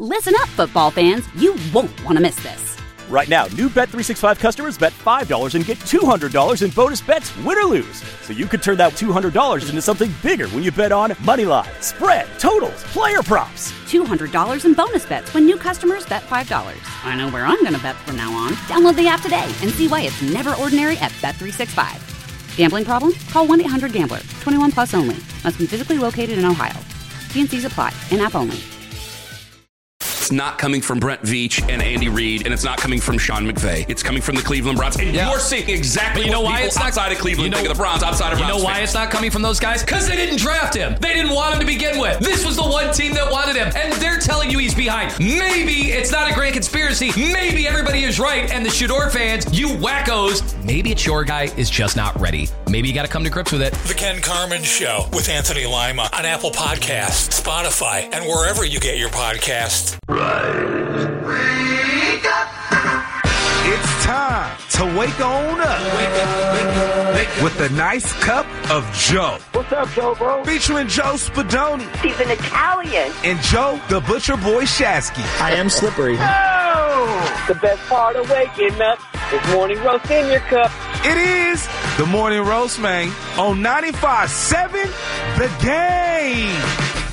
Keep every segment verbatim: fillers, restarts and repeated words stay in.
Listen up, football fans. You won't want to miss this. Right now, new Bet three sixty-five customers bet five dollars and get two hundred dollars in bonus bets, win or lose. So you could turn that two hundred dollars into something bigger when you bet on money line, spread, totals, player props. two hundred dollars in bonus bets when new customers bet five dollars. I know where I'm going to bet from now on. Download the app today and see why it's never ordinary at Bet three sixty-five. Gambling problem? Call one eight hundred gambler. twenty-one plus only. Must be physically located in Ohio. T and C's apply. In-app only. It's not coming from Brent Veach and Andy Reid, and it's not coming from Sean McVay. It's coming from the Cleveland Browns. And yeah. you're seeing exactly you know what why people it's not, outside of Cleveland you know, think of the Browns, outside of Browns. You know why fans. It's not coming from those guys? Because they didn't draft him. They didn't want him to begin with. This was the one team that wanted him, and they're telling you he's behind. Maybe it's not a grand conspiracy. Maybe everybody is right, and the Shador fans, you wackos, maybe it's your guy is just not ready. Maybe you got to come to grips with it. The Ken Carman Show with Anthony Lima on Apple Podcasts, Spotify, and wherever you get your podcasts. Right. Wake up. It's time to wake on up. Wake up, wake up, wake up. With a nice cup of Joe. What's up, Joe, bro? Featuring Joe Spadoni. He's an Italian. And Joe, the Butcher Boy Shasky. I am slippery. Oh! The best part of waking up is morning roast in your cup. It is the Morning Roast, man, on ninety-five point seven The Game.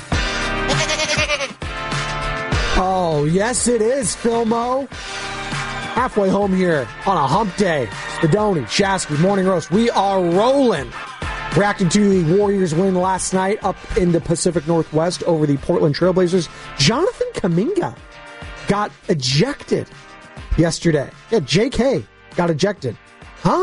Oh, yes, it is, Philmo. Halfway home here on a hump day. Spadoni, Shasky, Morning Roast. We are rolling. Reacting to the Warriors win last night up in the Pacific Northwest over the Portland Trailblazers. Jonathan Kuminga got ejected yesterday. Yeah, J K got ejected. Huh?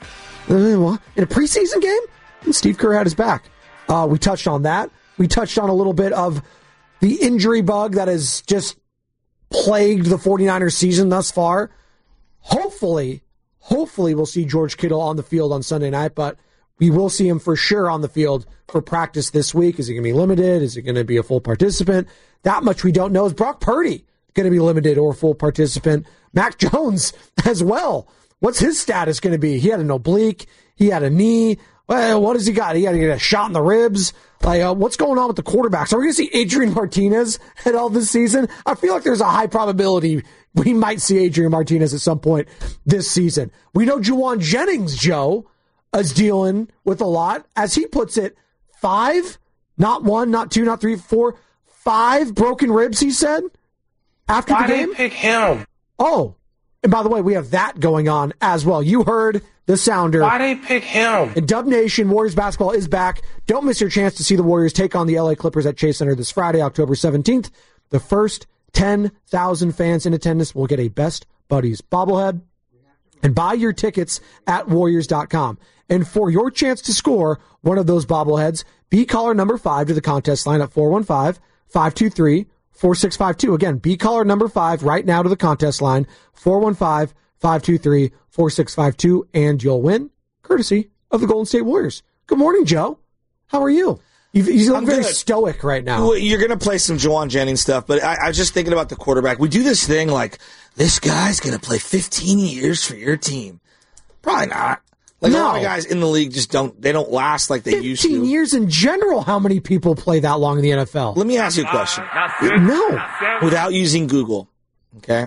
In a preseason game? And Steve Kerr had his back. Uh, we touched on that. We touched on a little bit of the injury bug that has just plagued the 49ers season thus far. Hopefully, hopefully we'll see George Kittle on the field on Sunday night, but we will see him for sure on the field for practice this week. Is he going to be limited? Is he going to be a full participant? That much we don't know. Is Brock Purdy going to be limited or full participant? Mac Jones as well. What's his status going to be? He had an oblique. He had a knee. Well, what has he got? He got to get a shot in the ribs. Like, uh, what's going on with the quarterbacks? Are we going to see Adrian Martinez at all this season? I feel like there's a high probability we might see Adrian Martinez at some point this season. We know Juwan Jennings, Joe, is dealing with a lot. As he puts it, five, not one, not two, not three, four, five broken ribs, he said, after Why the game. Why did they pick him? Oh, and by the way, we have that going on as well. You heard the sounder. Why they pick him? And Dub Nation, Warriors basketball is back. Don't miss your chance to see the Warriors take on the L A Clippers at Chase Center this Friday, October seventeenth. The first ten thousand fans in attendance will get a Best Buddies bobblehead. And buy your tickets at Warriors dot com. And for your chance to score one of those bobbleheads, be caller number five to the contest line at four one five, five two three, four six five two. Again, be caller number five right now to the contest line, four one five, five two three, four six five two, and you'll win, courtesy of the Golden State Warriors. Good morning, Joe. How are you? You, you look very stoic right now. You're going to play some Juwan Jennings stuff, but I, I was just thinking about the quarterback. We do this thing like, this guy's going to play fifteen years for your team. Probably not. Like, no. A lot of guys in the league just don't, they don't last like they used to. fifteen years in general, how many people play that long in the N F L? Let me ask you a question. No. Without using Google, okay?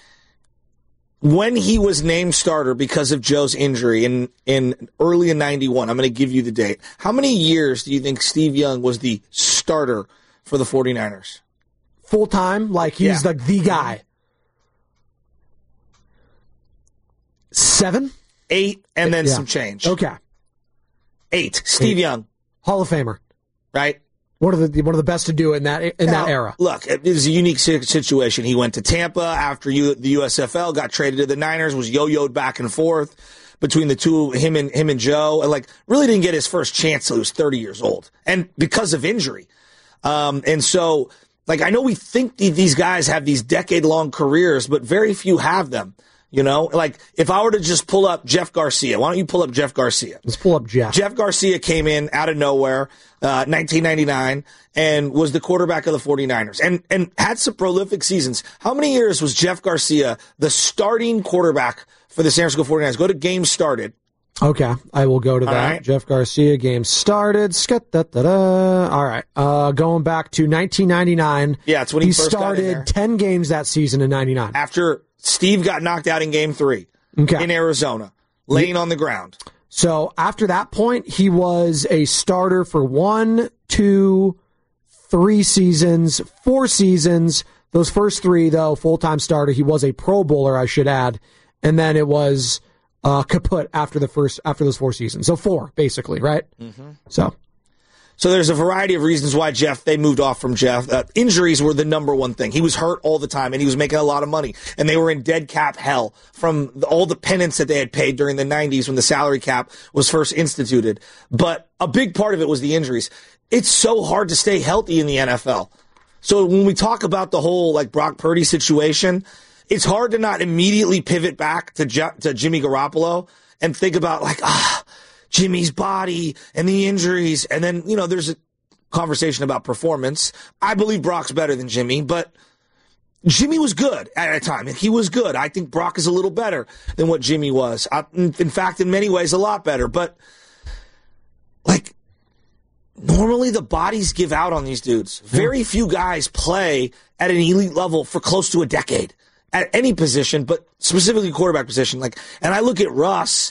When he was named starter because of Joe's injury in, in early in ninety-one, I'm going to give you the date. How many years do you think Steve Young was the starter for the 49ers? Full time? Like he's yeah. like the guy. Seven? Eight, and then yeah. some change. Okay. Eight. Steve Eight. Young. Hall of Famer. Right? One of the one of the best to do in that in now, that era. Look, it was a unique situation. He went to Tampa after you, the U S F L, got traded to the Niners, was yo-yoed back and forth between the two, him and him and Joe, and like really didn't get his first chance till he was thirty years old, and because of injury. Um, and so, like, I know we think these guys have these decade-long careers, but very few have them. You know, like if I were to just pull up Jeff Garcia, why don't you pull up Jeff Garcia? Let's pull up Jeff. Jeff Garcia came in out of nowhere, uh, nineteen ninety-nine, and was the quarterback of the 49ers and, and had some prolific seasons. How many years was Jeff Garcia the starting quarterback for the San Francisco 49ers? Go to games started. Okay, I will go to that. right. Jeff Garcia, game started. Scut-da-da-da. All right, uh, going back to nineteen ninety-nine. Yeah, it's when he, he first got in there. started ten games that season in ninety-nine. After Steve got knocked out in game three Okay. in Arizona, laying on the ground. So after that point, he was a starter for one, two, three seasons, four seasons. Those first three, though, full-time starter. He was a Pro Bowler, I should add. And then it was uh, kaput after the first after those four seasons. So four, basically, right? Mm-hmm. So. So there's a variety of reasons why Jeff, they moved off from Jeff. Uh, injuries were the number one thing. He was hurt all the time, and he was making a lot of money. And they were in dead cap hell from the, all the penance that they had paid during the nineties when the salary cap was first instituted. But a big part of it was the injuries. It's so hard to stay healthy in the N F L. So when we talk about the whole like Brock Purdy situation, it's hard to not immediately pivot back to, Je- to Jimmy Garoppolo and think about like, ah, Jimmy's body and the injuries. And then, you know, there's a conversation about performance. I believe Brock's better than Jimmy, but Jimmy was good at a time. And he was good. I think Brock is a little better than what Jimmy was. I, in fact, in many ways, a lot better. But, like, normally the bodies give out on these dudes. Very few guys play at an elite level for close to a decade at any position, but specifically quarterback position. Like, and I look at Russ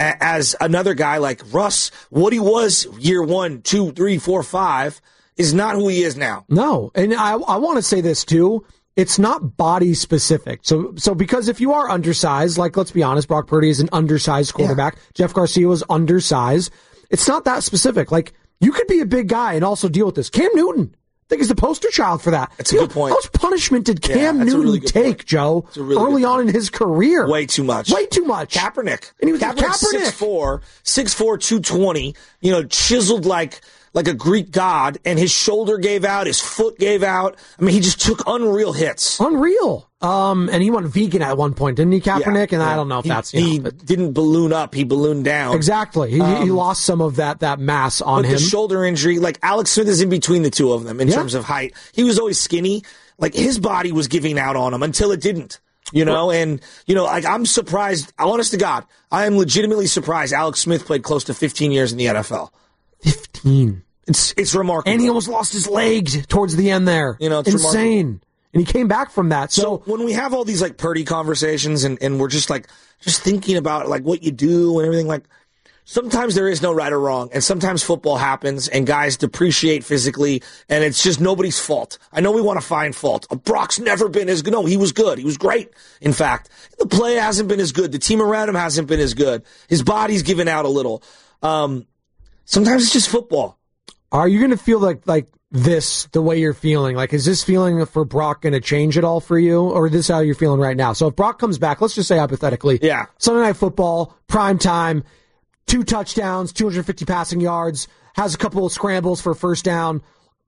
as another guy like Russ. What he was year one, two, three, four, five is not who he is now. No, and I I want to say this too. It's not body specific. So so because if you are undersized, like let's be honest, Brock Purdy is an undersized quarterback. Yeah. Jeff Garcia was undersized. It's not that specific. Like you could be a big guy and also deal with this. Cam Newton, I think, is the poster child for that. That's a you good know, point. How much punishment did Cam yeah, Newton really take, point. Joe, really early on in his career? Way too much. Way too much. Kaepernick. And he was Kaepernick, Kaepernick. six four, six four, two twenty, you know, chiseled like like a Greek god, and his shoulder gave out, his foot gave out. I mean, he just took unreal hits. Unreal. Um, and he went vegan at one point, didn't he, Kaepernick? Yeah, and yeah. I don't know if he, that's... He know, but... didn't balloon up, he ballooned down. Exactly. He, um, he lost some of that that mass on but him. The shoulder injury, like Alex Smith is in between the two of them in yeah. terms of height. He was always skinny. Like, his body was giving out on him until it didn't. You know, and, you know, like, I'm surprised, honest to God, I am legitimately surprised Alex Smith played close to fifteen years in the N F L. fifteen. It's it's remarkable. And he almost lost his leg towards the end there. You know, it's insane. Remarkable. And he came back from that. So, so when we have all these like Purdy conversations and, and we're just like just thinking about like what you do and everything, like sometimes there is no right or wrong, and sometimes football happens and guys depreciate physically, and it's just nobody's fault. I know we want to find fault. Brock's never been as good. No, he was good. He was great. In fact, the play hasn't been as good. The team around him hasn't been as good. His body's given out a little. Um, sometimes it's just football. Are you going to feel like like this the way you're feeling? Like, is this feeling for Brock going to change at all for you, or is this how you're feeling right now? So if Brock comes back, let's just say hypothetically, yeah, Sunday Night Football, prime time, two touchdowns, two hundred fifty passing yards, has a couple of scrambles for first down,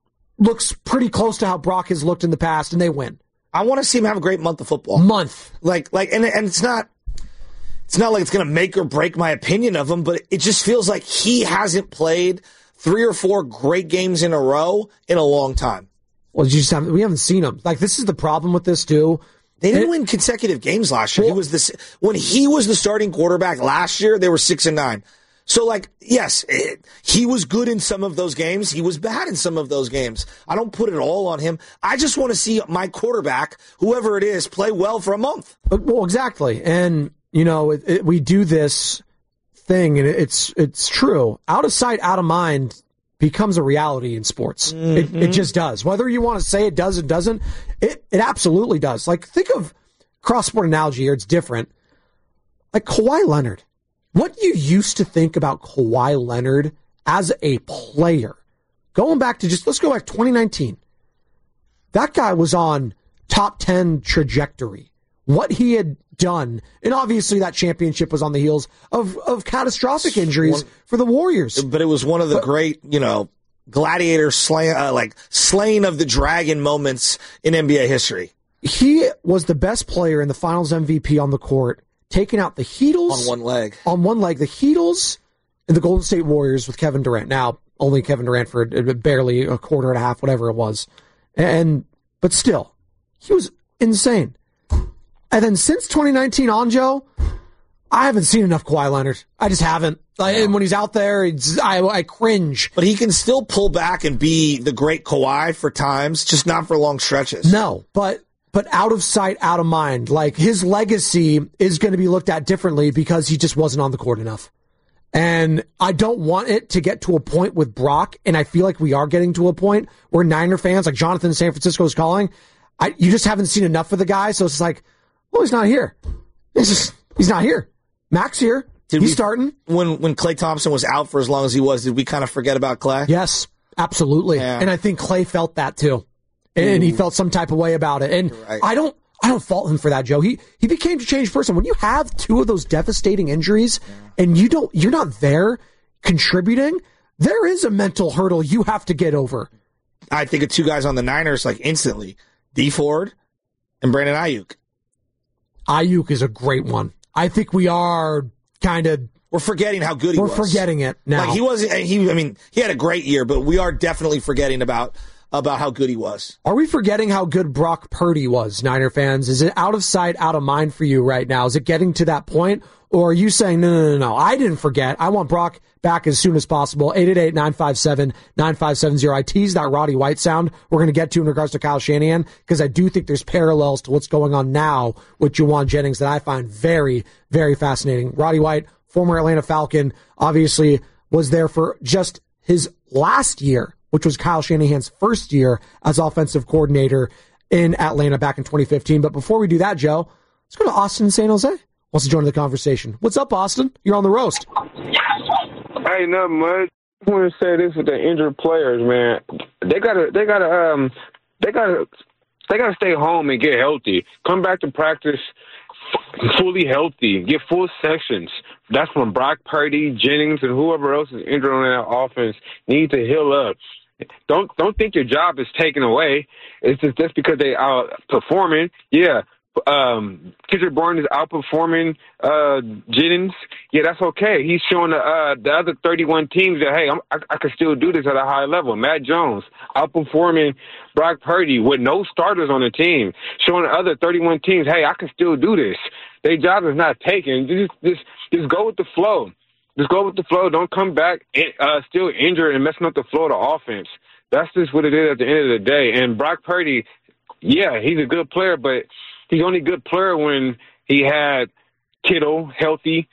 looks pretty close to how Brock has looked in the past, and they win. I want to see him have a great month of football. Month. Like, like, and and it's not, it's not like it's going to make or break my opinion of him, but it just feels like he hasn't played three or four great games in a row in a long time. Well, you just haven't, we haven't seen him. Like, this is the problem with this too. They didn't it, win consecutive games last year. Well, he was this when he was the starting quarterback last year. They were six and nine. So, like, yes, it, he was good in some of those games. He was bad in some of those games. I don't put it all on him. I just want to see my quarterback, whoever it is, play well for a month. Well, exactly. And, you know, it, it, we do this thing, and it's it's true. Out of sight, out of mind becomes a reality in sports. Mm-hmm. It, it just does. Whether you want to say it does or doesn't, it, it absolutely does. Like, think of cross-sport analogy here. It's different. Like Kawhi Leonard. What you used to think about Kawhi Leonard as a player, going back to just, let's go back to twenty nineteen. That guy was on top ten trajectory. What he had done, and obviously that championship was on the heels of, of catastrophic injuries one, for the Warriors. But it was one of the but, great, you know, gladiator slay, uh, like slaying of the dragon moments in N B A history. He was the best player in the Finals M V P on the court, taking out the Heatles on one leg. On one leg, the Heatles and the Golden State Warriors with Kevin Durant. Now, only Kevin Durant for barely a quarter and a half, whatever it was. And but still, he was insane. And then since twenty nineteen on, Joe, I haven't seen enough Kawhi Leonard. I just haven't. Like, and when he's out there, it's, I, I cringe. But he can still pull back and be the great Kawhi for times, just not for long stretches. No, but but out of sight, out of mind. Like, his legacy is going to be looked at differently because he just wasn't on the court enough. And I don't want it to get to a point with Brock, and I feel like we are getting to a point where Niner fans, like Jonathan in San Francisco is calling, I, you just haven't seen enough of the guy, so it's like, well, he's not here. He's just, he's not here. Mac's here. Did he's we, starting. When when Klay Thompson was out for as long as he was, did we kind of forget about Klay? Yes, absolutely. Yeah. And I think Klay felt that too. And Ooh. he felt some type of way about it. And right. I don't I don't fault him for that, Joe. He he became a changed person. When you have two of those devastating injuries yeah. and you don't you're not there contributing, there is a mental hurdle you have to get over. I think of two guys on the Niners like instantly. D Ford and Brandon Ayuk. Ayuk is a great one. I think we are kind of we're forgetting how good he we're was. We're forgetting it now. Like he wasn't. He, I mean, he had a great year, but we are definitely forgetting about about how good he was. Are we forgetting how good Brock Purdy was, Niner fans? Is it out of sight, out of mind for you right now? Is it getting to that point, or are you saying no, no, no, no? I didn't forget. I want Brock back as soon as possible. eight eight eight, nine five seven, nine five seven zero. I teased that Roddy White sound we're going to get to in regards to Kyle Shanahan because I do think there's parallels to what's going on now with Juwan Jennings that I find very, very fascinating. Roddy White, former Atlanta Falcon, obviously was there for just his last year, which was Kyle Shanahan's first year as offensive coordinator in Atlanta back in twenty fifteen. But before we do that, Joe, let's go to Austin in San Jose. Wants to join the conversation. What's up, Austin? You're on the roast. Hey, not much. I want to say this with the injured players, man. They gotta, they gotta, um, they gotta, they gotta stay home and get healthy. Come back to practice fully healthy. Get full sections. That's when Brock Purdy, Jennings, and whoever else is injured on that offense need to heal up. Don't don't think your job is taken away. It's just just because they are performing. Yeah. Um, Kendrick Bourne is outperforming uh, Jennings. Yeah, that's okay. He's showing the, uh, the other thirty-one teams that, hey, I'm, I, I can still do this at a high level. Matt Jones outperforming Brock Purdy with no starters on the team, showing the other thirty-one teams, hey, I can still do this. Their job is not taken. Just, just, just go with the flow. Just go with the flow. Don't come back uh, still injured and messing up the flow of the offense. That's just what it is at the end of the day. And Brock Purdy, yeah, he's a good player, but he's only a good player when he had Kittle healthy,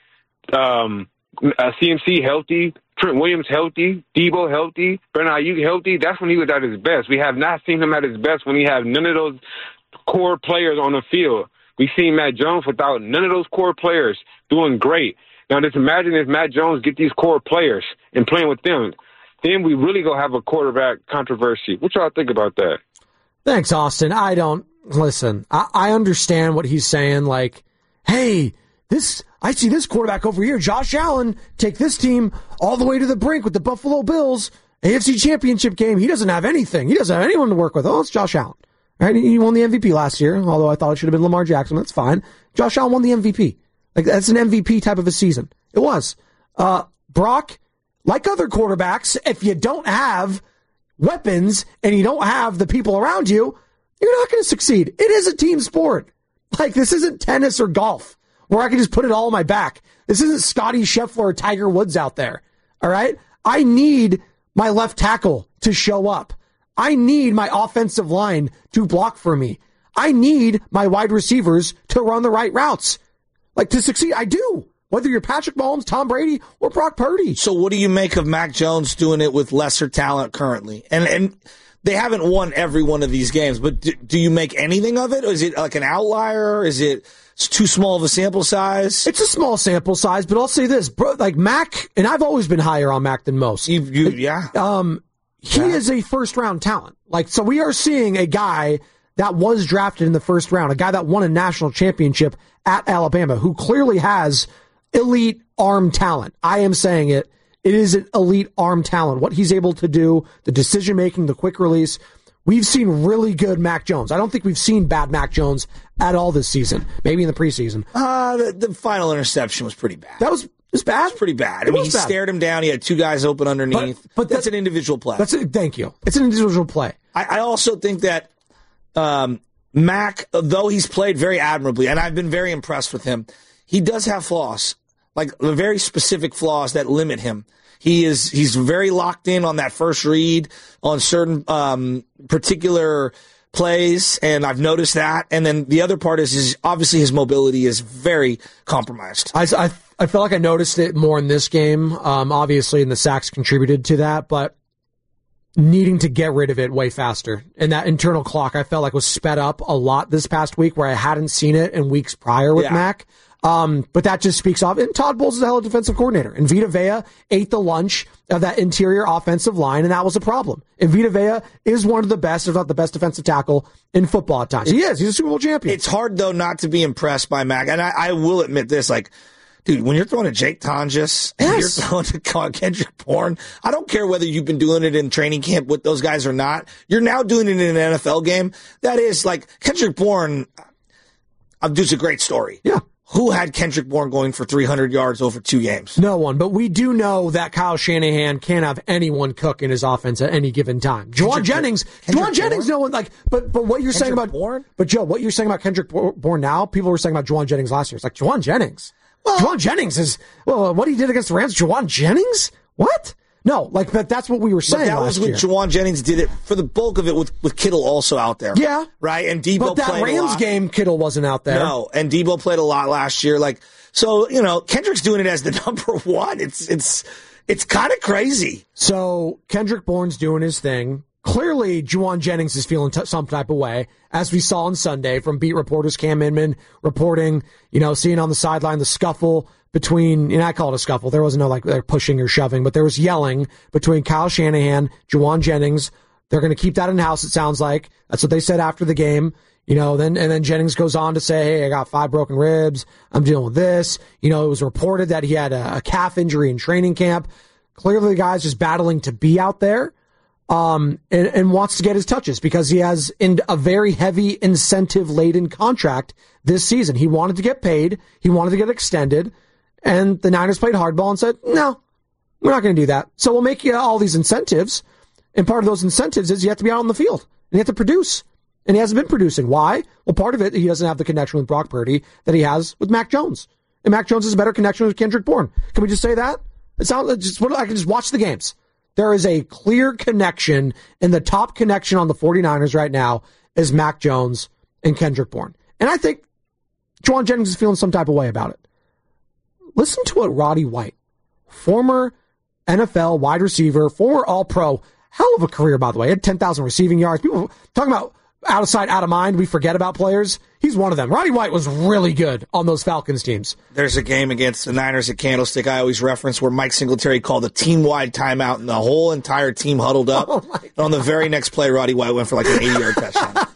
um, uh, C M C healthy, Trent Williams healthy, Debo healthy, Brandon Ayuk healthy. That's when he was at his best. We have not seen him at his best when he had none of those core players on the field. We've seen Matt Jones without none of those core players doing great. Now, just imagine if Matt Jones get these core players and playing with them. Then we really go have a quarterback controversy. What y'all think about that? Thanks, Austin. I don't. Listen, I, I understand what he's saying. Like, hey, this I see this quarterback over here, Josh Allen, take this team all the way to the brink with the Buffalo Bills, A F C Championship game. He doesn't have anything. He doesn't have anyone to work with. Oh, it's Josh Allen. Right? He won the M V P last year, although I thought it should have been Lamar Jackson. That's fine. Josh Allen won the M V P. Like, that's an M V P type of a season. It was. Uh, Brock, like other quarterbacks, if you don't have weapons and you don't have the people around you, you're not going to succeed. It is a team sport. Like, this isn't tennis or golf where I can just put it all on my back. This isn't Scotty Scheffler or Tiger Woods out there. All right? I need my left tackle to show up. I need my offensive line to block for me. I need my wide receivers to run the right routes. Like, to succeed, I do. Whether you're Patrick Mahomes, Tom Brady, or Brock Purdy. So what do you make of Mac Jones doing it with lesser talent currently? And and they haven't won every one of these games, but do, do you make anything of it? Or is it like an outlier? Is it too small of a sample size? It's a small sample size, but I'll say this. Bro, like Mac, and I've always been higher on Mac than most. You, you, yeah. Um, he yeah. is a first-round talent. Like, so we are seeing a guy that was drafted in the first round, a guy that won a national championship at Alabama, who clearly has elite arm talent. I am saying it. It is an elite arm talent. What he's able to do, the decision-making, the quick release. We've seen really good Mac Jones. I don't think we've seen bad Mac Jones at all this season. Maybe in the preseason. Uh, the, the final interception was pretty bad. That was, it was bad? It was pretty bad. It I mean, he bad. stared him down. He had two guys open underneath. But, but that's that, an individual play. That's a, thank you. It's an individual play. I, I also think that um, Mac, though he's played very admirably, and I've been very impressed with him, he does have flaws, like very specific flaws that limit him. He is he's very locked in on that first read on certain um, particular plays, and I've noticed that. And then the other part is, is obviously his mobility is very compromised. I, I, I felt like I noticed it more in this game. Um, obviously, and the sacks contributed to that, but needing to get rid of it way faster. And that internal clock, I felt like, was sped up a lot this past week, where I hadn't seen it in weeks prior with yeah. Mac. Um, but that just speaks off. And Todd Bowles is a hell of a defensive coordinator. And Vita Vea ate the lunch of that interior offensive line, and that was a problem. And Vita Vea is one of the best, if not the best defensive tackle in football at times. He is. He's a Super Bowl champion. It's hard, though, not to be impressed by Mac. And I, I will admit this, like, dude, when you're throwing to Jake Tonjes and yes. you're throwing to Kendrick Bourne, I don't care whether you've been doing it in training camp with those guys or not. You're now doing it in an N F L game. That is, like, Kendrick Bourne, uh, dude's a great story. Yeah. Who had Kendrick Bourne going for three hundred yards over two games? No one, but we do know that Kyle Shanahan can't have anyone cook in his offense at any given time. Juwan Jennings, Juwan Jennings, no one like, but but what you're Kendrick saying about Bourne? But Joe, what you're saying about Kendrick Bourne now, people were saying about Juwan Jennings last year. It's like Juwan Jennings. Well, Juwan Jennings is well, what he did against the Rams. Juwan Jennings, what? No, like, but that's what we were saying. But that last was when year. Juwan Jennings did it for the bulk of it with, with Kittle also out there. Yeah. Right? And Debo but that played Rams a lot. game, Kittle wasn't out there. No, and Debo played a lot last year. Like, so, you know, Kendrick's doing it as the number one. It's, it's, it's kind of crazy. So Kendrick Bourne's doing his thing. Clearly, Juwan Jennings is feeling t- some type of way, as we saw on Sunday from beat reporters Cam Inman reporting, you know, seeing on the sideline the scuffle between, and I call it a scuffle. There wasn't no like they're pushing or shoving, but there was yelling between Kyle Shanahan, Juwan Jennings. They're going to keep that in house. It sounds like that's what they said after the game. You know, then and then Jennings goes on to say, "Hey, I got five broken ribs. I'm dealing with this." You know, it was reported that he had a, a calf injury in training camp. Clearly, the guy's just battling to be out there, um, and, and wants to get his touches because he has in a very heavy incentive-laden contract this season. He wanted to get paid. He wanted to get extended. And the Niners played hardball and said, no, we're not going to do that. So we'll make you all these incentives. And part of those incentives is you have to be out on the field. And you have to produce. And he hasn't been producing. Why? Well, part of it, he doesn't have the connection with Brock Purdy that he has with Mac Jones. And Mac Jones has a better connection with Kendrick Bourne. Can we just say that? It sounds just I can just watch the games. There is a clear connection, and the top connection on the 49ers right now is Mac Jones and Kendrick Bourne. And I think Juwan Jennings is feeling some type of way about it. Listen to what Roddy White, former N F L wide receiver, former All-Pro, hell of a career, by the way, had ten thousand receiving yards. People talking about out of sight, out of mind, we forget about players. He's one of them. Roddy White was really good on those Falcons teams. There's a game against the Niners at Candlestick I always reference where Mike Singletary called a team-wide timeout and the whole entire team huddled up. Oh and on the very next play, Roddy White went for like an eighty-yard touchdown.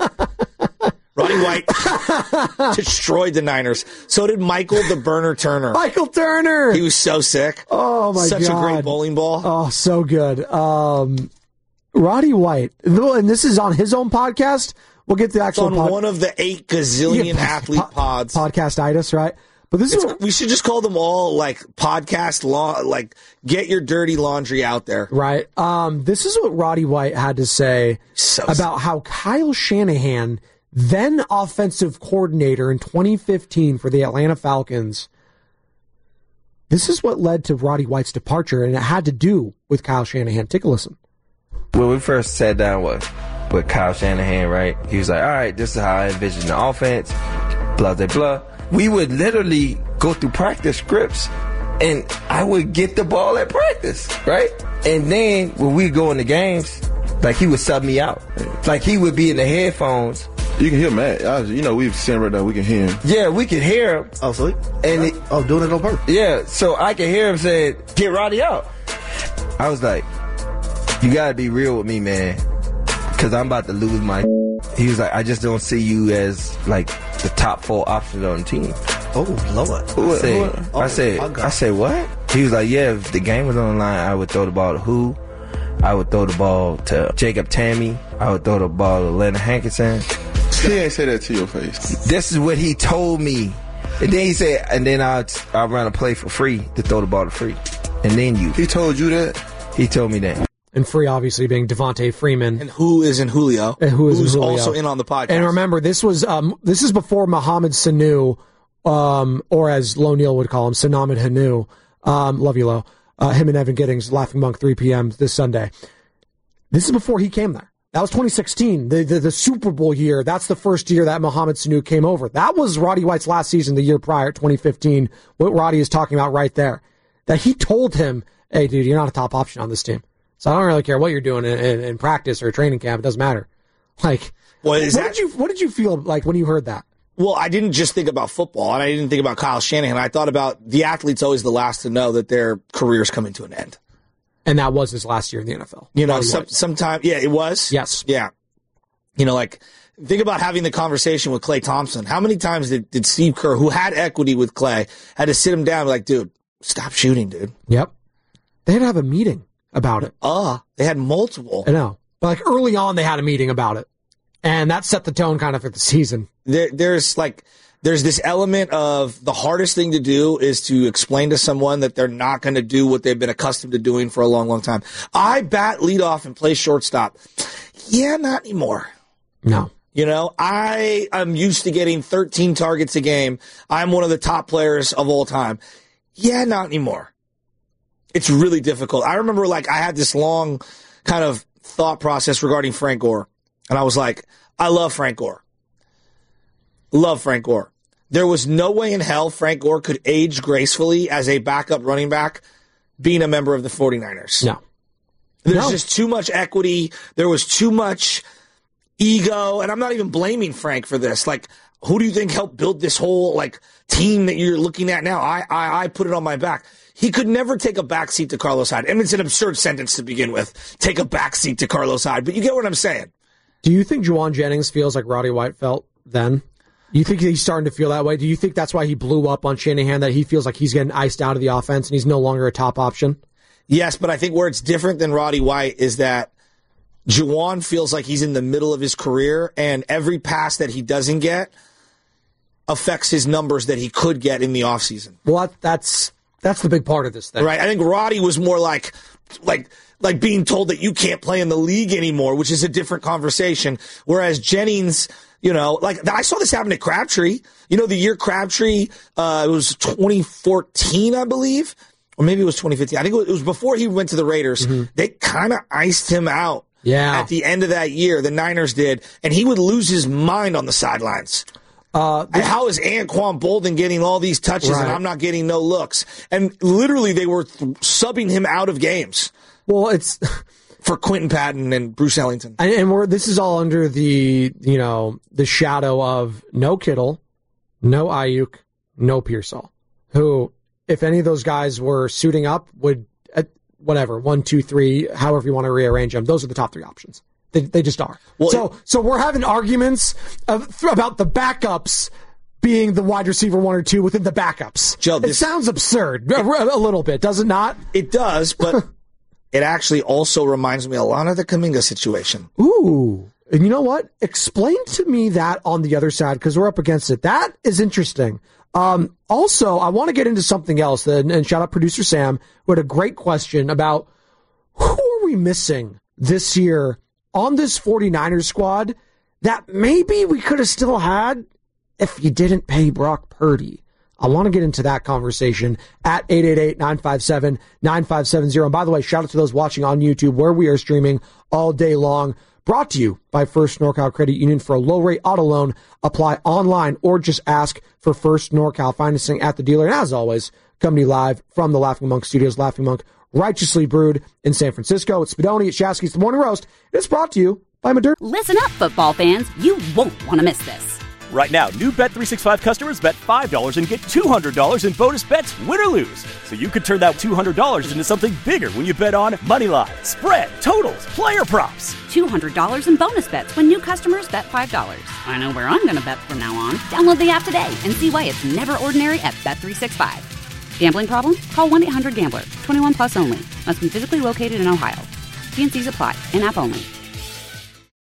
Roddy White destroyed the Niners. So did Michael the Burner Turner. Michael Turner! He was so sick. Oh, my Such God. Such a great bowling ball. Oh, so good. Um, Roddy White, and this is on his own podcast. We'll get the actual it's on pod- one of the eight gazillion yeah, athlete po- pods. Podcastitis, right? But this it's, is what, we should just call them all like podcast law, like get your dirty laundry out there. Right. Um, this is what Roddy White had to say so about sad. how Kyle Shanahan, then offensive coordinator in twenty fifteen for the Atlanta Falcons, this is what led to Roddy White's departure, and it had to do with Kyle Shanahan. Take a listen. When we first sat down with, with Kyle Shanahan, right, he was like, all right, this is how I envision the offense, blah, blah, blah. We would literally go through practice scripts, and I would get the ball at practice, right? And then when we go into games, like he would sub me out. Like he would be in the headphones. You can hear Matt. I, you know, we've seen right now, we can hear him. Yeah, we can hear him. Oh, sweet. And it, oh, doing it on purpose. Yeah, so I can hear him say, get Roddy out. I was like, you gotta be real with me, man, because I'm about to lose my. He was like, I just don't see you as like the top four option on the team. Oh Lord! I said, oh, I said, I said, what? He was like, yeah, if the game was on the line, I would throw the ball to who? I would throw the ball to Jacob Tammy. I would throw the ball to Leonard Hankinson. He ain't say that to your face. This is what he told me. And then he said, and then I I run a play for free to throw the ball to free. And then you. He told you that? He told me that. And free, obviously, being Devontae Freeman. And who is in Julio. And who is Who's in Julio. also in on the podcast. And remember, this was um, this is before Mohamed Sanu um, or as Lo Neal would call him, Sanaman Hanu. Um, love you, Lo. Uh, him and Evan Giddings, Laughing Monk, three p.m. this Sunday. This is before he came there. That was twenty sixteen, the, the the Super Bowl year. That's the first year that Mohamed Sanu came over. That was Roddy White's last season, the year prior, twenty fifteen. What Roddy is talking about right there. That he told him, hey, dude, you're not a top option on this team. So I don't really care what you're doing in, in, in practice or training camp. It doesn't matter. Like, well, is what, that, did you, what did you feel like when you heard that? Well, I didn't just think about football, and I didn't think about Kyle Shanahan. I thought about the athlete's always the last to know that their career's coming to an end. And that was his last year in the N F L. You know, some, sometime, yeah, it was. Yes. Yeah. You know, like, think about having the conversation with Klay Thompson. How many times did, did Steve Kerr, who had equity with Klay, had to sit him down and be like, dude, stop shooting, dude. Yep. They had to have a meeting about it. Uh, they had multiple. I know. But like early on, they had a meeting about it. And that set the tone kind of for the season. There, there's like, there's this element of the hardest thing to do is to explain to someone that they're not going to do what they've been accustomed to doing for a long, long time. I bat leadoff and play shortstop. Yeah, not anymore. No. You know, I am used to getting thirteen targets a game. I'm one of the top players of all time. Yeah, not anymore. It's really difficult. I remember, like, I had this long kind of thought process regarding Frank Gore. And I was like, I love Frank Gore. Love Frank Gore. There was no way in hell Frank Gore could age gracefully as a backup running back being a member of the 49ers. No. There's no. just too much equity. There was too much ego. And I'm not even blaming Frank for this. Like, who do you think helped build this whole, like, team that you're looking at now? I, I, I put it on my back. He could never take a backseat to Carlos Hyde. And it's an absurd sentence to begin with. Take a backseat to Carlos Hyde. But you get what I'm saying. Do you think Juwan Jennings feels like Roddy White felt then? Do you think he's starting to feel that way? Do you think that's why he blew up on Shanahan, that he feels like he's getting iced out of the offense and he's no longer a top option? Yes, but I think where it's different than Roddy White is that Juwan feels like he's in the middle of his career, and every pass that he doesn't get affects his numbers that he could get in the offseason. Well, that, that's that's the big part of this thing. Right. I think Roddy was more like like like being told that you can't play in the league anymore, which is a different conversation. Whereas Jennings, you know, like I saw this happen at Crabtree. You know, the year Crabtree, uh, it was twenty fourteen, I believe, or maybe it was twenty fifteen. I think it was before he went to the Raiders. Mm-hmm. They kind of iced him out. Yeah. At the end of that year, the Niners did, and he would lose his mind on the sidelines. Uh, How is Anquan Bolden getting all these touches right. and I'm not getting no looks? And literally, they were th- subbing him out of games. Well, it's for Quentin Patton and Bruce Ellington, and, and we're this is all under the you know the shadow of no Kittle, no Ayuk, no Pearsall, who, if any of those guys were suiting up, would uh, whatever one, two, three, however you want to rearrange them. Those are the top three options. They, they just are. Well, so, it, so we're having arguments of, about the backups being the wide receiver one or two within the backups. Joe, this, it sounds absurd a, a little bit, does it not? It does, but it actually also reminds me a lot of the Kuminga situation. Ooh, and you know what? Explain to me that on the other side, because we're up against it. That is interesting. Um, also, I want to get into something else, and, and shout out producer Sam, who had a great question about who are we missing this year on this 49ers squad that maybe we could have still had if you didn't pay Brock Purdy. I want to get into that conversation at eight eight eight, nine five seven, nine five seven zero. And by the way, shout out to those watching on YouTube where we are streaming all day long. Brought to you by First NorCal Credit Union. For a low-rate auto loan, apply online or just ask for First NorCal Financing at the dealer. And as always, coming to you live from the Laughing Monk Studios, Laughing Monk Righteously Brewed in San Francisco. It's Spadoni at Shasky's The Morning Roast. It's brought to you by Moderna. Listen up, football fans. You won't want to miss this. Right now, new Bet three sixty-five customers bet five dollars and get two hundred dollars in bonus bets, win or lose. So you could turn that two hundred dollars into something bigger when you bet on money line, spread, totals, player props. two hundred dollars in bonus bets when new customers bet five dollars. I know where I'm going to bet from now on. Download the app today and see why it's never ordinary at Bet three sixty-five. Gambling problem? Call one eight hundred gambler. twenty-one plus only. Must be physically located in Ohio. T and C's apply. In-app only.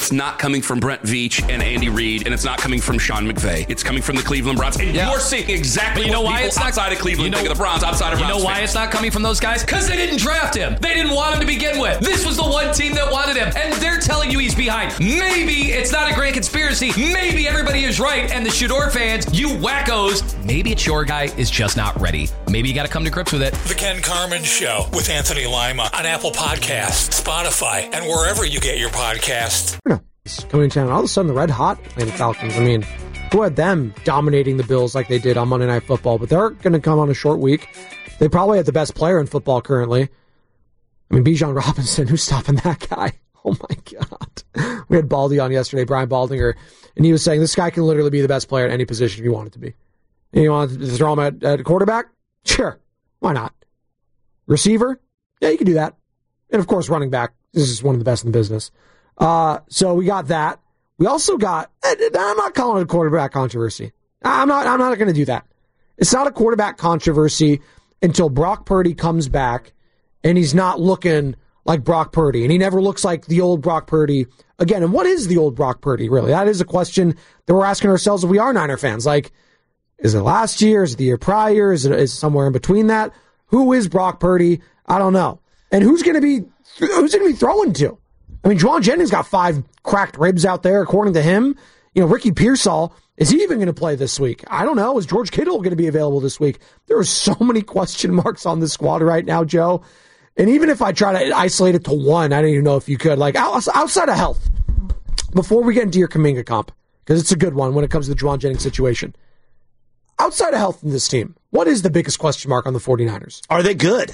It's not coming from Brent Veach and Andy Reid, and it's not coming from Sean McVay. It's coming from the Cleveland Browns. And yeah. you're seeing exactly you know what why people it's not, outside of Cleveland you know, think of the Browns, outside of You Browns know why fans. it's not coming from those guys? Because they didn't draft him. They didn't want him to begin with. This was the one team that wanted him, and they're telling you he's behind. Maybe it's not a grand conspiracy. Maybe everybody is right, and the Shador fans, you wackos, maybe it's your guy is just not ready. Maybe you got to come to grips with it. The Ken Carman Show with Anthony Lima on Apple Podcasts, Spotify, and wherever you get your podcasts. Coming down, all of a sudden the red hot Atlanta Falcons. I mean, who had them dominating the Bills like they did on Monday Night Football? But they're going to come on a short week. They probably have the best player in football currently. I mean, Bijan Robinson, who's stopping that guy? Oh my God. We had Baldy on yesterday, Brian Baldinger, and he was saying this guy can literally be the best player at any position if you want it to be. And you want to throw him at, at quarterback? Sure. Why not? Receiver? Yeah, you can do that. And of course, running back. This is one of the best in the business. Uh, so we got that. We also got, I'm not calling it a quarterback controversy. I'm not, I'm not going to do that. It's not a quarterback controversy until Brock Purdy comes back and he's not looking like Brock Purdy. And he never looks like the old Brock Purdy again. And what is the old Brock Purdy, really? That is a question that we're asking ourselves if we are Niner fans. Like, is it last year? Is it the year prior? Is it, is it somewhere in between that? Who is Brock Purdy? I don't know. And who's going to be, who's going to be throwing to? I mean, Juwan Jennings got five cracked ribs out there, according to him. You know, Ricky Pearsall, is he even going to play this week? I don't know. Is George Kittle going to be available this week? There are so many question marks on this squad right now, Joe. And even if I try to isolate it to one, I don't even know if you could. Like, outside of health, before we get into your Kuminga comp, because it's a good one when it comes to the Juwan Jennings situation. Outside of health in this team, what is the biggest question mark on the 49ers? Are they good?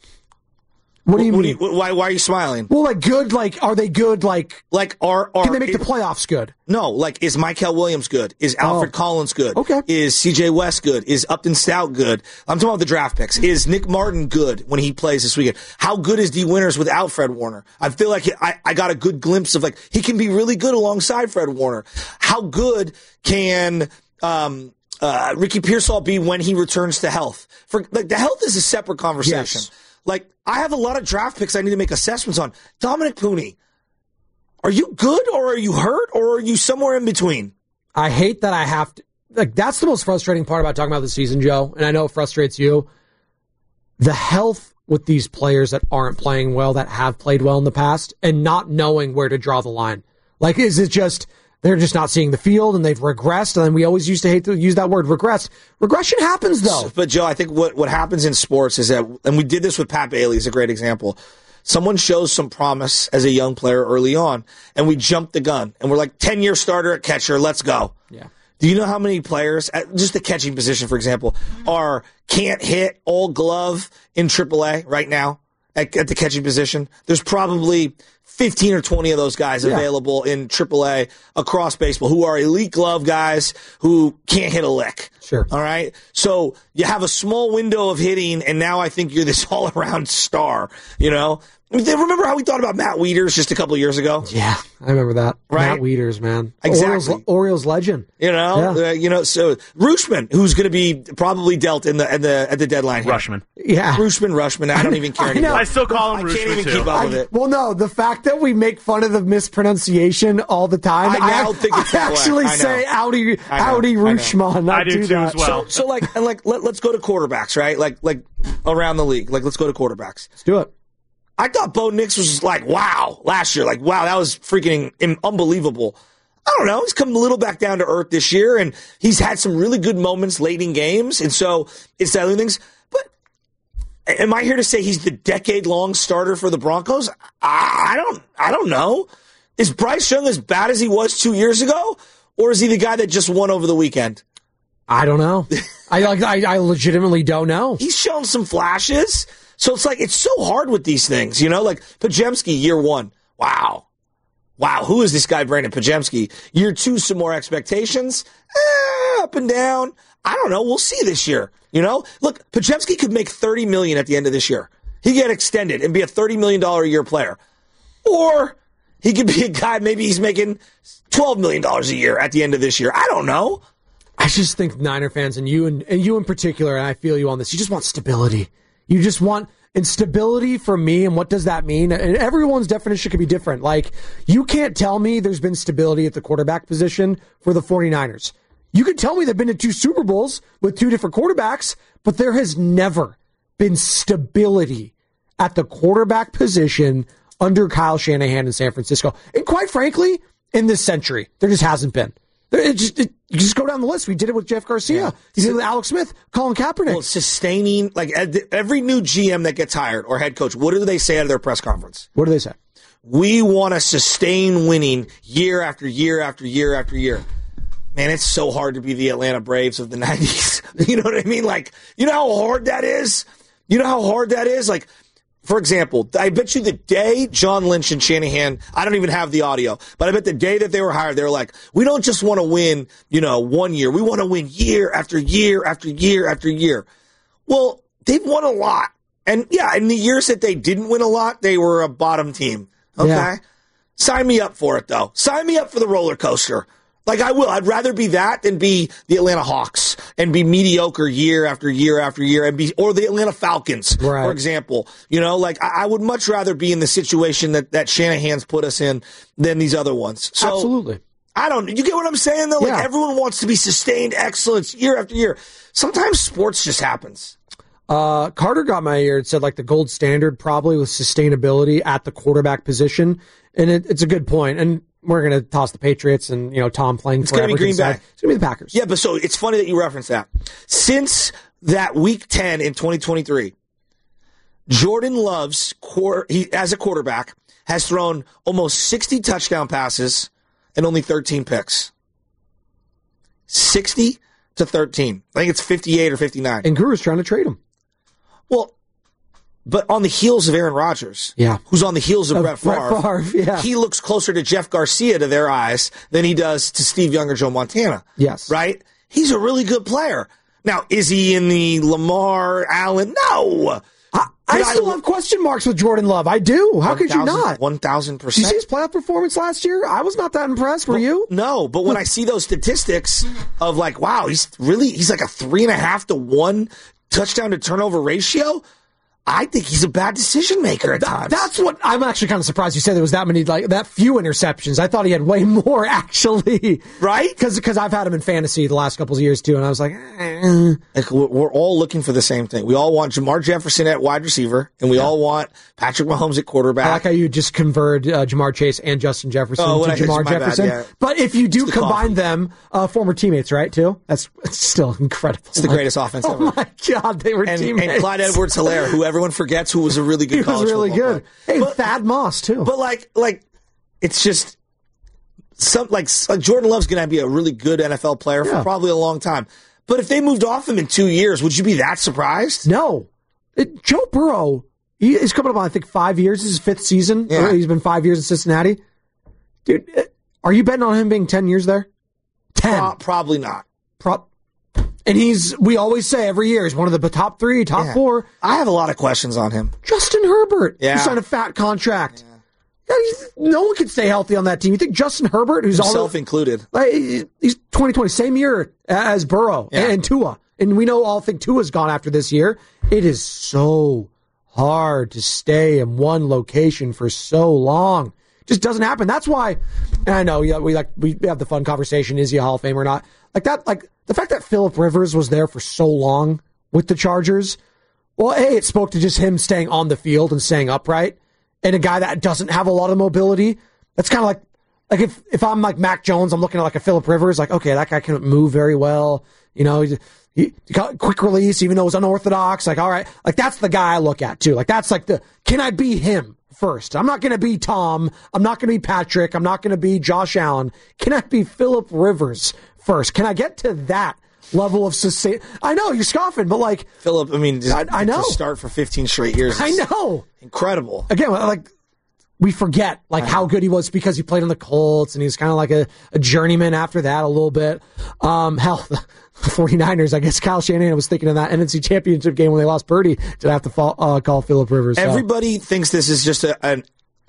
What do you what, mean? What do you, why, why are you smiling? Well, like good, like, are they good, like, like are, are can they make it, the playoffs good? No, like, is Mykel Williams good? Is Alfred oh. Collins good? Okay. Is C J West good? Is Upton Stout good? I'm talking about the draft picks. Is Nick Martin good when he plays this weekend? How good is D Winters without Fred Warner? I feel like I, I got a good glimpse of, like, he can be really good alongside Fred Warner. How good can, um, uh, Ricky Pearsall be when he returns to health? For, like, the health is a separate conversation. Yes. Like, I have a lot of draft picks I need to make assessments on. Dominic Pooney, are you good or are you hurt or are you somewhere in between? I hate that I have to. Like, that's the most frustrating part about talking about the season, Joe, and I know it frustrates you. The health with these players that aren't playing well, that have played well in the past, and not knowing where to draw the line. Like, is it just they're just not seeing the field and they've regressed? And we always used to hate to use that word, regress. Regression happens, though. But, Joe, I think what, what happens in sports is that, and we did this with Pat Bailey, is a great example. Someone shows some promise as a young player early on, and we jump the gun. And we're like, ten-year starter at catcher, let's go. Yeah. Do you know how many players, at just the catching position, for example, are can't hit all glove in triple A right now at, at the catching position? There's probably fifteen or twenty of those guys yeah. available in triple A across baseball who are elite glove guys who can't hit a lick. Sure. All right? So you have a small window of hitting, and now I think you're this all-around star, you know? I mean, remember how we thought about Matt Wieters just a couple of years ago? Yeah, I remember that. Right? Matt Wieters, man. Exactly. Orioles, Orioles legend. You know, yeah. uh, you know. So Rushman, who's going to be probably dealt in the at the at the deadline here. Rushman. Yeah, Rushman, Rushman. I don't even care I anymore. know. I still call him I Rushman can't even too. keep up I, with it. Well, no, the fact that we make fun of the mispronunciation all the time. I now I, think it's I that way. actually I know. say Audi, I know. Audi I know. Rushman. I do, do too that. as well. So, so like, and like, let, let's go to quarterbacks, right? Like, like around the league. Like, let's go to quarterbacks. Let's do it. I thought Bo Nix was just like, wow, last year. Like, wow, that was freaking unbelievable. I don't know. He's come a little back down to earth this year, and he's had some really good moments late in games, and so it's diluting things. But am I here to say he's the decade-long starter for the Broncos? I, I don't I don't know. Is Bryce Young as bad as he was two years ago, or is he the guy that just won over the weekend? I don't know. I like. I, I legitimately don't know. He's shown some flashes. So it's like, it's so hard with these things, you know, like Pajemski, year one. Wow. Wow. Who is this guy, Brandon Pajemski? Year two, some more expectations. Eh, up and down. I don't know. We'll see this year. You know, look, Pajemski could make thirty million dollars at the end of this year. He could get extended and be a thirty million dollars a year player. Or he could be a guy, maybe he's making twelve million dollars a year at the end of this year. I don't know. I just think Niner fans and you and, and you in particular, and I feel you on this, you just want stability. You just want, And stability for me, and what does that mean? And everyone's definition could be different. Like, you can't tell me there's been stability at the quarterback position for the 49ers. You can tell me they've been to two Super Bowls with two different quarterbacks, but there has never been stability at the quarterback position under Kyle Shanahan in San Francisco. And quite frankly, in this century, there just hasn't been. It just, it, you just go down the list. We did it with Jeff Garcia. Yeah. You did it with Alex Smith, Colin Kaepernick. Well, sustaining, like every new G M that gets hired or head coach, what do they say at their press conference? What do they say? We want to sustain winning year after year after year after year. Man, it's so hard to be the Atlanta Braves of the nineties. You know what I mean? Like, you know how hard that is? You know how hard that is? Like, for example, I bet you the day John Lynch and Shanahan, I don't even have the audio, but I bet the day that they were hired, they were like, we don't just want to win, you know, one year. We want to win year after year after year after year. Well, they've won a lot. And yeah, in the years that they didn't win a lot, they were a bottom team. Okay? Yeah. Sign me up for it, though. Sign me up for the roller coaster. Like, I will. I'd rather be that than be the Atlanta Hawks and be mediocre year after year after year, and be, or the Atlanta Falcons, right. For example. You know, like, I, I would much rather be in the situation that, that Shanahan's put us in than these other ones. So, absolutely. I don't, you get what I'm saying, though? Like, yeah. Everyone wants to be sustained excellence year after year. Sometimes sports just happens. Uh, Carter got my ear and said, like, the gold standard probably with sustainability at the quarterback position. And it, it's a good point. And we're going to toss the Patriots and, you know, Tom playing it's forever. It's going to be Green Bay. It's going to be the Packers. Yeah, but so it's funny that you reference that. Since that week ten in twenty twenty-three, Jordan Love's, he, as a quarterback, has thrown almost sixty touchdown passes and only thirteen picks. sixty to thirteen. I think it's fifty-eight or fifty-nine. And Guru's trying to trade him. Well, but on the heels of Aaron Rodgers, yeah, who's on the heels of, of Brett Favre, Brett Favre yeah. he looks closer to Jeff Garcia to their eyes than he does to Steve Young or Joe Montana. Yes. Right? He's a really good player. Now, is he in the Lamar Allen? No. I, I still I, have question marks with Jordan Love. I do. How could you not? one thousand percent. Did you see his playoff performance last year? I was not that impressed. Were well, you? No, but when I see those statistics of like, wow, he's really, he's like a three and a half to one touchdown to turnover ratio, I think he's a bad decision maker at times. That's what I'm actually kind of surprised you said there was that many, like that few interceptions. I thought he had way more actually. Right? Because because I've had him in fantasy the last couple of years too, and I was like, eh. like we're all looking for the same thing. We all want Jamar Jefferson at wide receiver, and we yeah. all want Patrick Mahomes at quarterback. I like how you just converted uh, Jamar Chase and Justin Jefferson oh, to Jamar Jefferson. Bad, yeah. But if you do the combine coffee. them, uh, former teammates, right? Too. That's it's still incredible. It's the greatest offense oh ever. Oh my God, they were and, teammates. And Clyde Edwards-Helaire, who everyone forgets, who was a really good he college was really good. Player. Hey, but, Thad Moss too. But like, like it's just some like uh, Jordan Love's going to be a really good N F L player yeah. for probably a long time. But if they moved off him in two years, would you be that surprised? No. It, Joe Burrow, he is coming up on I think five years. This is his fifth season. Yeah. He's been five years in Cincinnati. Dude, are you betting on him being ten years there? Ten? Pro- probably not. Pro- And he's, we always say every year, he's one of the top three, top yeah. four. I have a lot of questions on him. Justin Herbert, yeah. who signed a fat contract. Yeah. Yeah, no one can stay healthy on that team. You think Justin Herbert, who's himself all included, like, he's twenty twenty, same year as Burrow yeah. and Tua. And we know all think Tua's gone after this year. It is so hard to stay in one location for so long. Just doesn't happen. That's why, and I know yeah, we like we have the fun conversation, is he a Hall of Famer or not? Like that, like the fact that Phillip Rivers was there for so long with the Chargers, well, A, it spoke to just him staying on the field and staying upright. And a guy that doesn't have a lot of mobility, that's kind of like, like if, if I'm like Mac Jones, I'm looking at like a Phillip Rivers, like, okay, that guy can't move very well. You know, he, he got quick release, even though it was unorthodox. Like, all right, like that's the guy I look at too. Like that's like the, can I be him first? I'm not going to be Tom. I'm not going to be Patrick. I'm not going to be Josh Allen. Can I be Phillip Rivers first? Can I get to that level of sustain? I know you're scoffing, but like Phillip, I mean, I, I know to start for fifteen straight years. I know, incredible. Again, like we forget like how good he was because he played on the Colts and he's kind of like a, a journeyman after that a little bit. Um, hell, the 49ers, I guess Kyle Shanahan was thinking of that N F C Championship game when they lost Purdy to have to fall, uh, call Phillip Rivers. So. Everybody thinks this is just a, an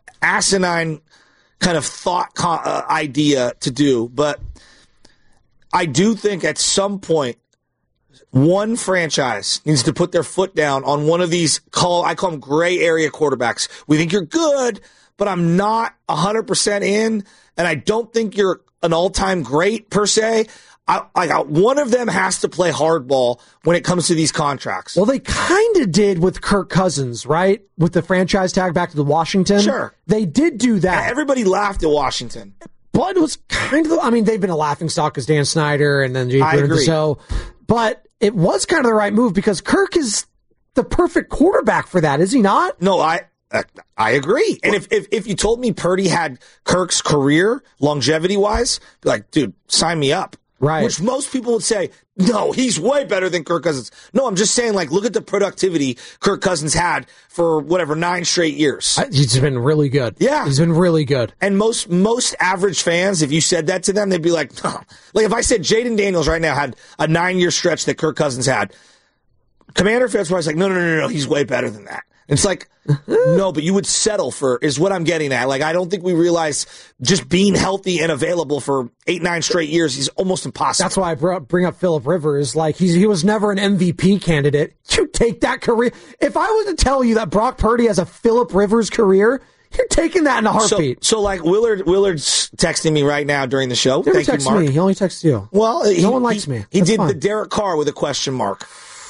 asinine kind of thought co- uh, idea to do, but I do think at some point One franchise needs to put their foot down on one of these, call I call them gray area quarterbacks. We think you're good, but I'm not one hundred percent in, and I don't think you're an all-time great per se. I, I got one of them has to play hardball when it comes to these contracts. Well, they kind of did with Kirk Cousins, right? With the franchise tag back to the Washington. Sure. They did do that. Everybody laughed at Washington. But it was kind of, I mean, they've been a laughingstock because Dan Snyder and then Jay Gruden. So, but it was kind of the right move because Kirk is the perfect quarterback for that, is he not? No, I uh, I agree. And if, if if you told me Purdy had Kirk's career longevity-wise, be like, dude, sign me up. Right. Which most people would say, no, he's way better than Kirk Cousins. No, I'm just saying, like, look at the productivity Kirk Cousins had for, whatever, nine straight years. He's been really good. Yeah. He's been really good. And most most average fans, if you said that to them, they'd be like, oh. Like, if I said Jaden Daniels right now had a nine-year stretch that Kirk Cousins had, Commander fans were like, no, no, no, no, he's way better than that. It's like, no, but you would settle for, is what I'm getting at. Like, I don't think we realize just being healthy and available for eight, nine straight years is almost impossible. That's why I bring up Phillip Rivers. Like, he's, he was never an M V P candidate. You take that career. If I was to tell you that Brock Purdy has a Phillip Rivers career, you're taking that in a heartbeat. So, so like, Willard, Willard's texting me right now during the show. Never Thank texts you, Mark. me. He only texts you. Well, no he, one likes he, me. He That's did fine. the Derek Carr with a question mark.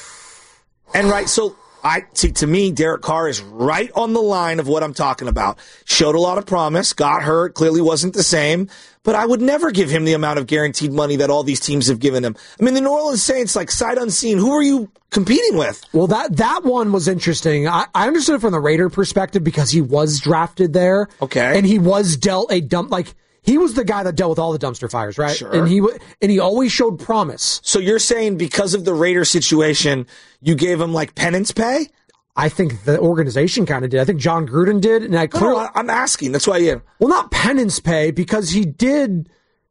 And right, so I see, to me, Derek Carr is right on the line of what I'm talking about. Showed a lot of promise, got hurt, clearly wasn't the same, but I would never give him the amount of guaranteed money that all these teams have given him. I mean, the New Orleans Saints, like, sight unseen, who are you competing with? Well, that that one was interesting. I, I understood it from the Raider perspective because he was drafted there. Okay. And he was dealt a dump, like, he was the guy that dealt with all the dumpster fires, right? Sure. And he and he always showed promise. So you're saying because of the Raider situation, you gave him, like, penance pay? I think the organization kind of did. I think John Gruden did, and I clearly, no, I'm asking. That's why you. Well, not penance pay because he did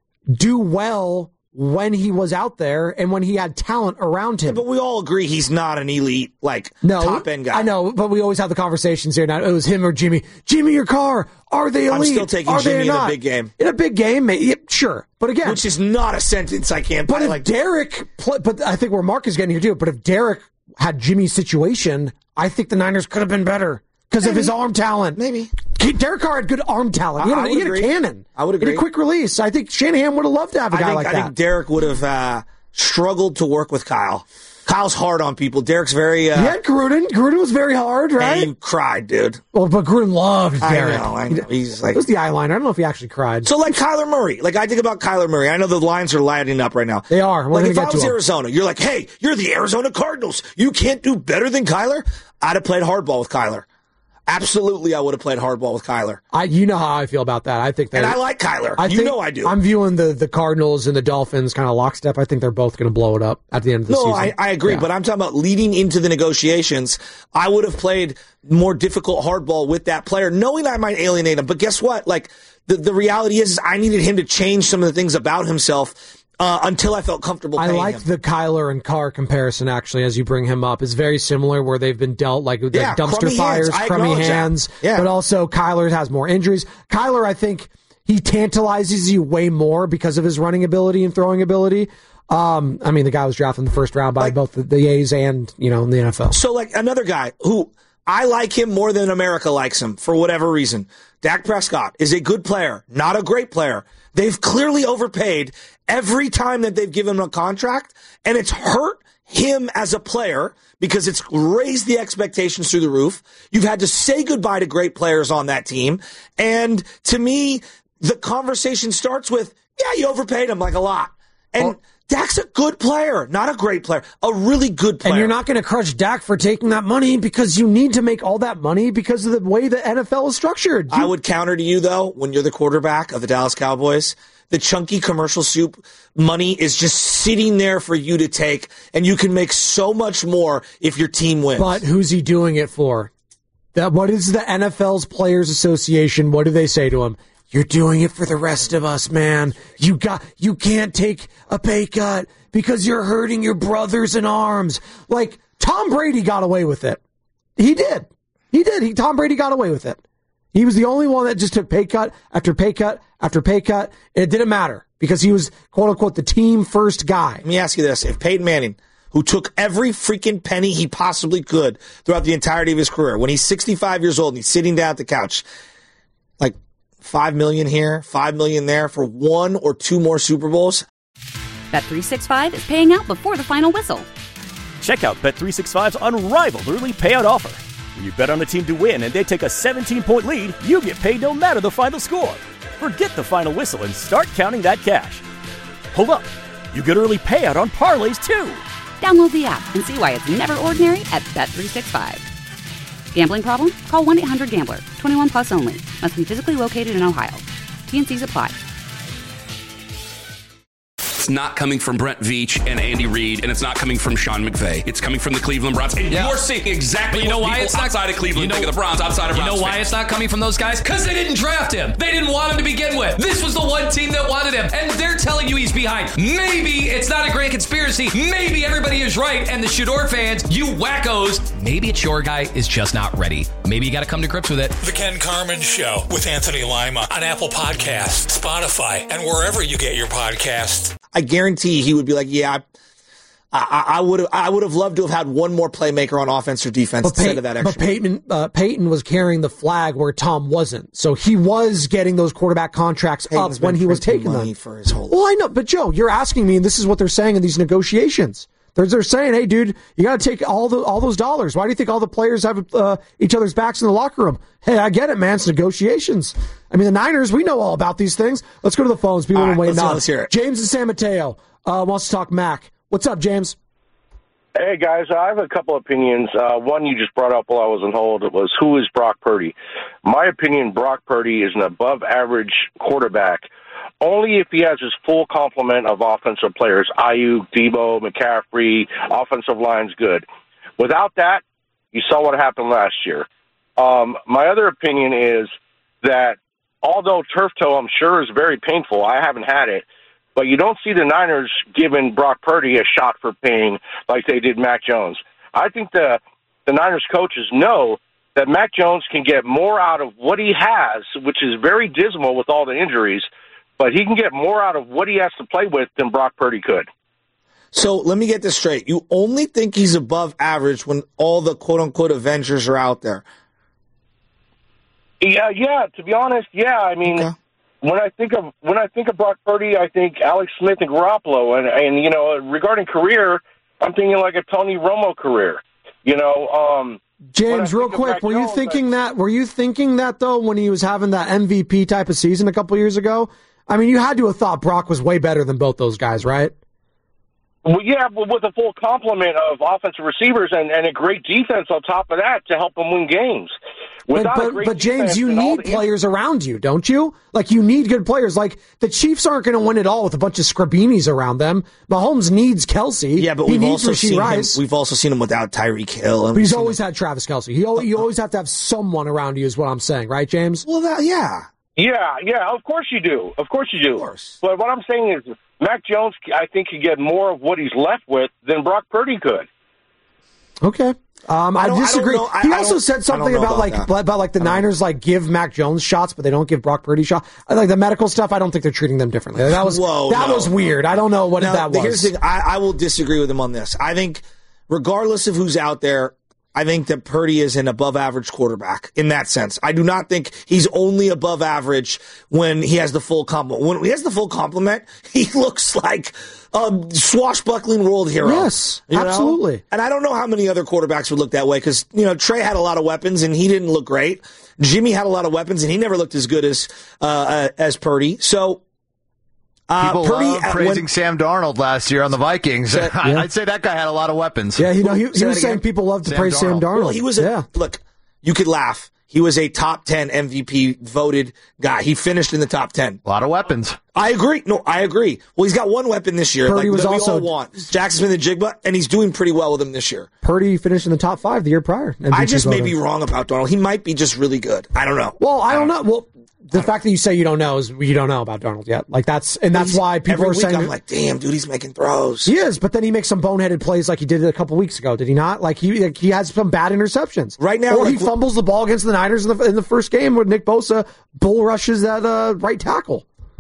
do well when he was out there and when he had talent around him. Yeah, but we all agree he's not an elite, like, no, top end guy. I know, but we always have the conversations here. Now it was him or Jimmy. Jimmy or Carr? Are they elite? I'm still taking Are Jimmy in a big game. In a big game, yeah, sure. But again, which is not a sentence I can't. But if like Derek, but I think where Mark is getting here too. But if Derek had Jimmy's situation, I think the Niners could have been better because of his arm talent. Maybe. Derek Carr had good arm talent. He had, I, I he had a cannon. I would agree. He had a quick release. I think Shanahan would have loved to have a guy I think, like I that. I think Derek would have uh, struggled to work with Kyle. Kyle's hard on people. Derek's very... Uh, yeah, Gruden. Gruden was very hard, right? And you cried, dude. Well, but Gruden loved Derek. I know, I know. He's like... It was the eyeliner. I don't know if he actually cried. So, like, Kyler Murray. Like, I think about Kyler Murray. I know the lines are lighting up right now. They are. We're like, if get I was to Arizona, you're like, hey, you're the Arizona Cardinals. You can't do better than Kyler? I'd have played hardball with Kyler. Absolutely, I would have played hardball with Kyler. I, you know how I feel about that. I think that, and I like Kyler. I you think, know I do. I'm viewing the, the Cardinals and the Dolphins kind of lockstep. I think they're both going to blow it up at the end of the no, season. No, I, I agree, yeah. But I'm talking about leading into the negotiations. I would have played more difficult hardball with that player, knowing I might alienate him. But guess what? Like the, the reality is, is I needed him to change some of the things about himself. Uh, until I felt comfortable paying I like him. the Kyler and Carr comparison, actually, as you bring him up. It's very similar where they've been dealt like, like yeah, dumpster fires, hands. crummy hands, yeah. but also Kyler has more injuries. Kyler, I think, he tantalizes you way more because of his running ability and throwing ability. Um, I mean, the guy was drafted in the first round by like, both the, the A's and, you know, in the N F L. So, like, another guy who I like him more than America likes him for whatever reason. Dak Prescott is a good player, not a great player. They've clearly overpaid every time that they've given him a contract, and it's hurt him as a player because it's raised the expectations through the roof. You've had to say goodbye to great players on that team. And to me, the conversation starts with, yeah, you overpaid him like a lot. And well, Dak's a good player, not a great player, a really good player. And you're not going to crush Dak for taking that money because you need to make all that money because of the way the N F L is structured. You- I would counter to you, though, when you're the quarterback of the Dallas Cowboys, the chunky commercial soup money is just sitting there for you to take, and you can make so much more if your team wins. But who's he doing it for? That what is the N F L's Players Association? What do they say to him? You're doing it for the rest of us, man. You got, you can't take a pay cut because you're hurting your brothers in arms. Like, Tom Brady got away with it. He did. He did. He, Tom Brady got away with it. He was the only one that just took pay cut after pay cut after pay cut. And it didn't matter because he was, quote unquote, the team first guy. Let me ask you this. If Peyton Manning, who took every freaking penny he possibly could throughout the entirety of his career. When he's sixty-five years old and he's sitting down at the couch, like five million here, five million there for one or two more Super Bowls. Bet three sixty-five is paying out before the final whistle. Check out Bet three sixty-five's unrivaled early payout offer. When you bet on a team to win and they take a seventeen-point lead, you get paid no matter the final score. Forget the final whistle and start counting that cash. Hold up. You get early payout on parlays, too. Download the app and see why it's never ordinary at Bet three sixty-five. Gambling problem? Call one eight hundred gambler. twenty-one plus only. Must be physically located in Ohio. T and Cs apply. It's not coming from Brent Veach and Andy Reid, and it's not coming from Sean McVay. It's coming from the Cleveland Browns. And yeah. you're seeing exactly you know what why people it's not, outside of Cleveland you know, think of the Browns outside of You Browns know why fans. it's not coming from those guys? Because they didn't draft him. They didn't want him to begin with. This was the one team that wanted him, and they're telling you he's behind. Maybe it's not a grand conspiracy. Maybe everybody is right, and the Shador fans, you wackos, maybe it's your guy is just not ready. Maybe you got to come to grips with it. The Ken Carman Show with Anthony Lima on Apple Podcasts, Spotify, and wherever you get your podcasts. I guarantee he would be like, yeah, I, I, I would have I would have loved to have had one more playmaker on offense or defense but instead Pey- of that extra. But Peyton, uh, Peyton was carrying the flag where Tom wasn't. So he was getting those quarterback contracts Peyton's up when he was taking money them. For his whole well, I know, but Joe, you're asking me, and this is what they're saying in these negotiations. They're, they're saying, hey, dude, you got to take all the all those dollars. Why do you think all the players have uh, each other's backs in the locker room? Hey, I get it, man. It's negotiations. I mean, the Niners, we know all about these things. Let's go to the phones. People have been waiting on. Let's hear it. James in San Mateo uh, wants to talk Mac. What's up, James? Hey, guys, I have a couple opinions. Uh, one you just brought up while I was on hold. It was, who is Brock Purdy? My opinion, Brock Purdy is an above-average quarterback only if he has his full complement of offensive players, Ayuk, Debo, McCaffrey, offensive line's good. Without that, you saw what happened last year. Um, my other opinion is that although turf toe, I'm sure, is very painful, I haven't had it, but you don't see the Niners giving Brock Purdy a shot for pain like they did Mac Jones. I think the, the Niners coaches know that Mac Jones can get more out of what he has, which is very dismal with all the injuries, but he can get more out of what he has to play with than Brock Purdy could. So let me get this straight. You only think he's above average when all the quote-unquote Avengers are out there. Yeah, yeah. To be honest, yeah. I mean, okay. when I think of when I think of Brock Purdy, I think Alex Smith and Garoppolo, and and you know, regarding career, I'm thinking like a Tony Romo career. You know, um, James, real quick, were you thinking that? Were you thinking that though when he was having that M V P type of season a couple years ago? I mean, you had to have thought Brock was way better than both those guys, right? Well, yeah, but with a full complement of offensive receivers and, and a great defense on top of that to help them win games. But, but, but James, you need players around you, don't you? Like, you need good players. Like, the Chiefs aren't going to win it all with a bunch of Scrabinis around them. Mahomes needs Kelsey. Yeah, but he we've needs also seen Rice. him. We've also seen him without Tyreek Hill. But he's always had Travis Kelsey. He, you always have to have someone around you, is what I'm saying, right, James? Well, that, yeah. Yeah, yeah, of course you do. Of course you do. Of course. But what I'm saying is Mac Jones, I think, could get more of what he's left with than Brock Purdy could. Okay. Um, I, I disagree. I he I also said something about, about like that. about like the Niners like give Mac Jones shots, but they don't give Brock Purdy shots. Like the medical stuff, I don't think they're treating them differently. Like, that was Whoa, that no. was weird. I don't know what now, that was. Here's the thing. I, I will disagree with him on this. I think regardless of who's out there, I think that Purdy is an above-average quarterback in that sense. I do not think he's only above average when he has the full complement. When he has the full complement, he looks like a swashbuckling world hero. Yes, you absolutely. Know? And I don't know how many other quarterbacks would look that way because, you know, Trey had a lot of weapons and he didn't look great. Jimmy had a lot of weapons and he never looked as good as uh, as Purdy. So, Uh, People Purdy, love praising when, Sam Darnold last year on the Vikings. Said, yeah. I'd say that guy had a lot of weapons. Yeah, you know, he, he was saying people love to Sam praise Darnold. Sam Darnold. Well, he was a, yeah. look, you could laugh. He was a top ten M V P voted guy. He finished in the top ten. A lot of weapons. I agree. No, I agree. Well, he's got one weapon this year. Purdy like, was that also we all want. Jackson Smith-Njigba, and he's doing pretty well with him this year. Purdy finished in the top five the year prior. M V P I just voter. may be wrong about Darnold. He might be just really good. I don't know. Well, I don't know. Well, the fact that you say you don't know is you don't know about Darnold yet. Like that's and that's why people Every are week saying I'm like, damn, dude, he's making throws. He is, but then he makes some boneheaded plays like he did a couple weeks ago. Did he not? Like he like he has some bad interceptions right now. Or like, he fumbles the ball against the Niners in the in the first game where Nick Bosa bull rushes that uh, right tackle.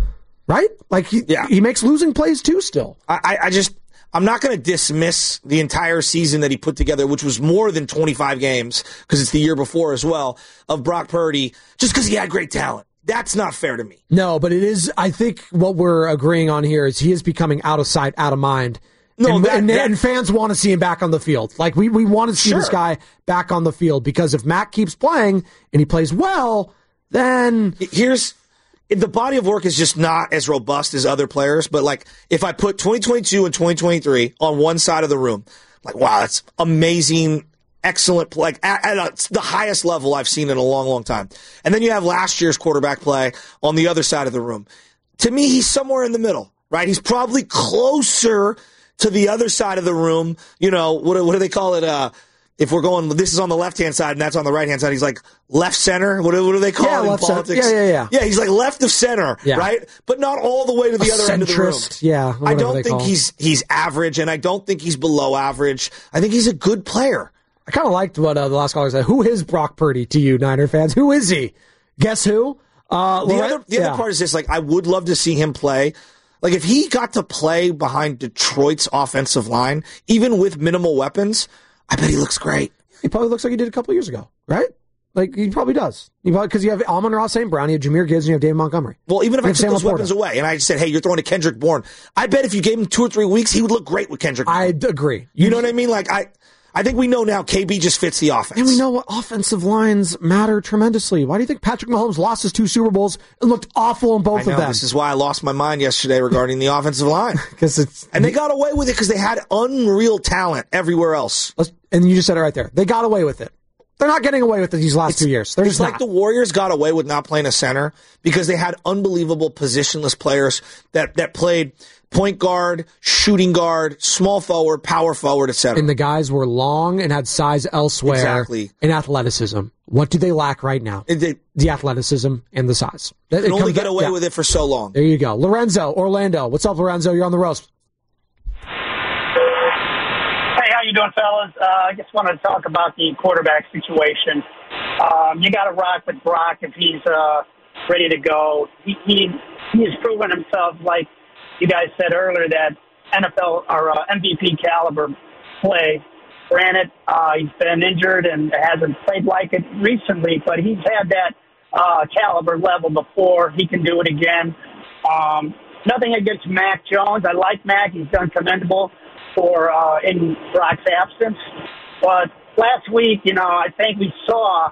right? Like he, yeah. he makes losing plays too. Still, I, I just I'm not going to dismiss the entire season that he put together, which was more than twenty-five games because it's the year before as well of Brock Purdy, just because he had great talent. That's not fair to me. No, but it is. I think what we're agreeing on here is he is becoming out of sight, out of mind. No, and, that, and, that, and fans want to see him back on the field. Like we, we want to see sure. this guy back on the field because if Mac keeps playing and he plays well, then here's if the body of work is just not as robust as other players. But like if I put twenty twenty-two and twenty twenty-three on one side of the room, like wow, that's amazing, excellent, like at, at a, the highest level I've seen in a long, long time. And then you have last year's quarterback play on the other side of the room. To me, he's somewhere in the middle, right? He's probably closer to the other side of the room. You know, what, what do they call it? Uh, if we're going, this is on the left-hand side and that's on the right-hand side. He's like left center. What, what do they call yeah, it in left politics? Center. Yeah, yeah, yeah. Yeah, he's like left of center, yeah. right? But not all the way to the a other end of the room. Yeah, I don't think he's he's average, and I don't think he's below average. I think he's a good player. I kind of liked what uh, the last caller said. Who is Brock Purdy to you, Niner fans? Who is he? Guess who? Uh, the Laurent? other, the yeah. other part is this, like, I would love to see him play. Like, if he got to play behind Detroit's offensive line, even with minimal weapons, I bet he looks great. He probably looks like he did a couple years ago, right? Like, he probably does. Because you have Amon-Ra Saint Brown, you have Jahmyr Gibbs, and you have David Montgomery. Well, even if you I took Sam those Laporta. weapons away and I said, hey, you're throwing to Kendrick Bourne, I bet if you gave him two or three weeks, he would look great with Kendrick Bourne. I agree. You, you know what I mean? Like, I... I think we know now K B just fits the offense. And we know what offensive lines matter tremendously. Why do you think Patrick Mahomes lost his two Super Bowls and looked awful in both I know, of them? This is why I lost my mind yesterday regarding the offensive line. Because it's and they got away with it because they had unreal talent everywhere else. And you just said it right there. They got away with it. They're not getting away with it these last it's, two years. They're it's just like not. the Warriors got away with not playing a center because they had unbelievable positionless players that, that played point guard, shooting guard, small forward, power forward, et cetera. And the guys were long and had size elsewhere. Exactly. And athleticism. What do they lack right now? They, the athleticism and the size. They can it only get back, away yeah. with it for so long. There you go. Lorenzo, Orlando. What's up, Lorenzo? You're on the roast. Hey, how you doing, fellas? Uh, I just wanted to talk about the quarterback situation. Um, you got to rock with Brock if he's uh, ready to go. He, he he's proven himself, like you guys said earlier, that N F L or uh, M V P caliber play. Granted, uh, he's been injured and hasn't played like it recently, but he's had that uh, caliber level before. He can do it again. Um, nothing against Mac Jones. I like Mac. He's done commendable for uh, in Brock's absence. But last week, you know, I think we saw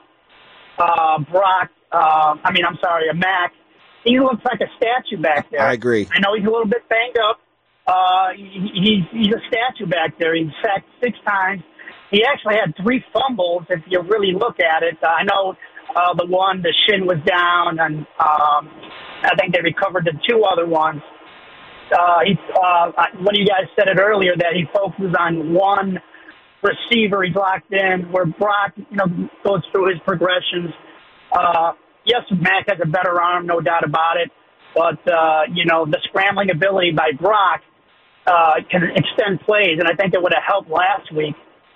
uh, Brock. Uh, I mean, I'm sorry, a Mac. He looks like a statue back there. I agree. I know he's a little bit banged up. Uh, he, he's he's a statue back there. He's sacked six times. He actually had three fumbles. If you really look at it, uh, I know uh, the one, the shin was down, and um, I think they recovered the two other ones. Uh, he, uh, one of you guys said it earlier that he focuses on one receiver. He's locked in. Where Brock, you know, goes through his progressions. Uh, yes, Mac has a better arm, no doubt about it. But uh, you know, the scrambling ability by Brock uh, can extend plays, and I think it would have helped last week.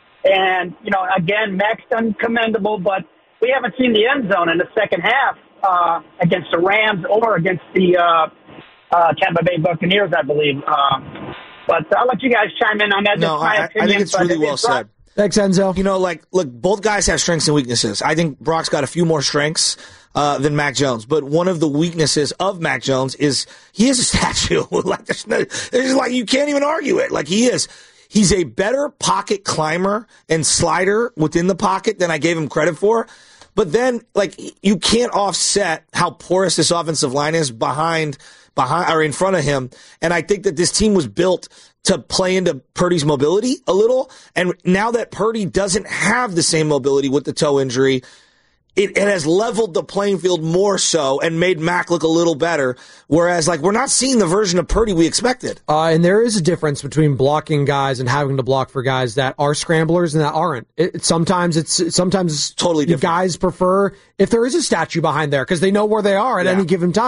And you know, again, Mac's done commendable, but we haven't seen the end zone in the second half uh, against the Rams or against the uh, uh, Tampa Bay Buccaneers, I believe. Um, but I'll let you guys chime in on that. No, I, opinion, I think it's really well said. Thanks, Enzo. You know, like, look, both guys have strengths and weaknesses. I think Brock's got a few more strengths uh, than Mac Jones, but one of the weaknesses of Mac Jones is he is a statue. Like, there's no, there's like you can't even argue it. Like he is. He's a better pocket climber and slider within the pocket than I gave him credit for. But then, like, you can't offset how porous this offensive line is behind, behind or in front of him. And I think that this team was built to play into Purdy's mobility a little. And now that Purdy doesn't have the same mobility with the toe injury, it, it has leveled the playing field more so and made Mac look a little better. Whereas, like, we're not seeing the version of Purdy we expected. Uh, and there is a difference between blocking guys and having to block for guys that are scramblers and that aren't. It, it, sometimes it's sometimes it's totally different. Guys prefer if there is a statue behind there because they know where they are at yeah. any given time.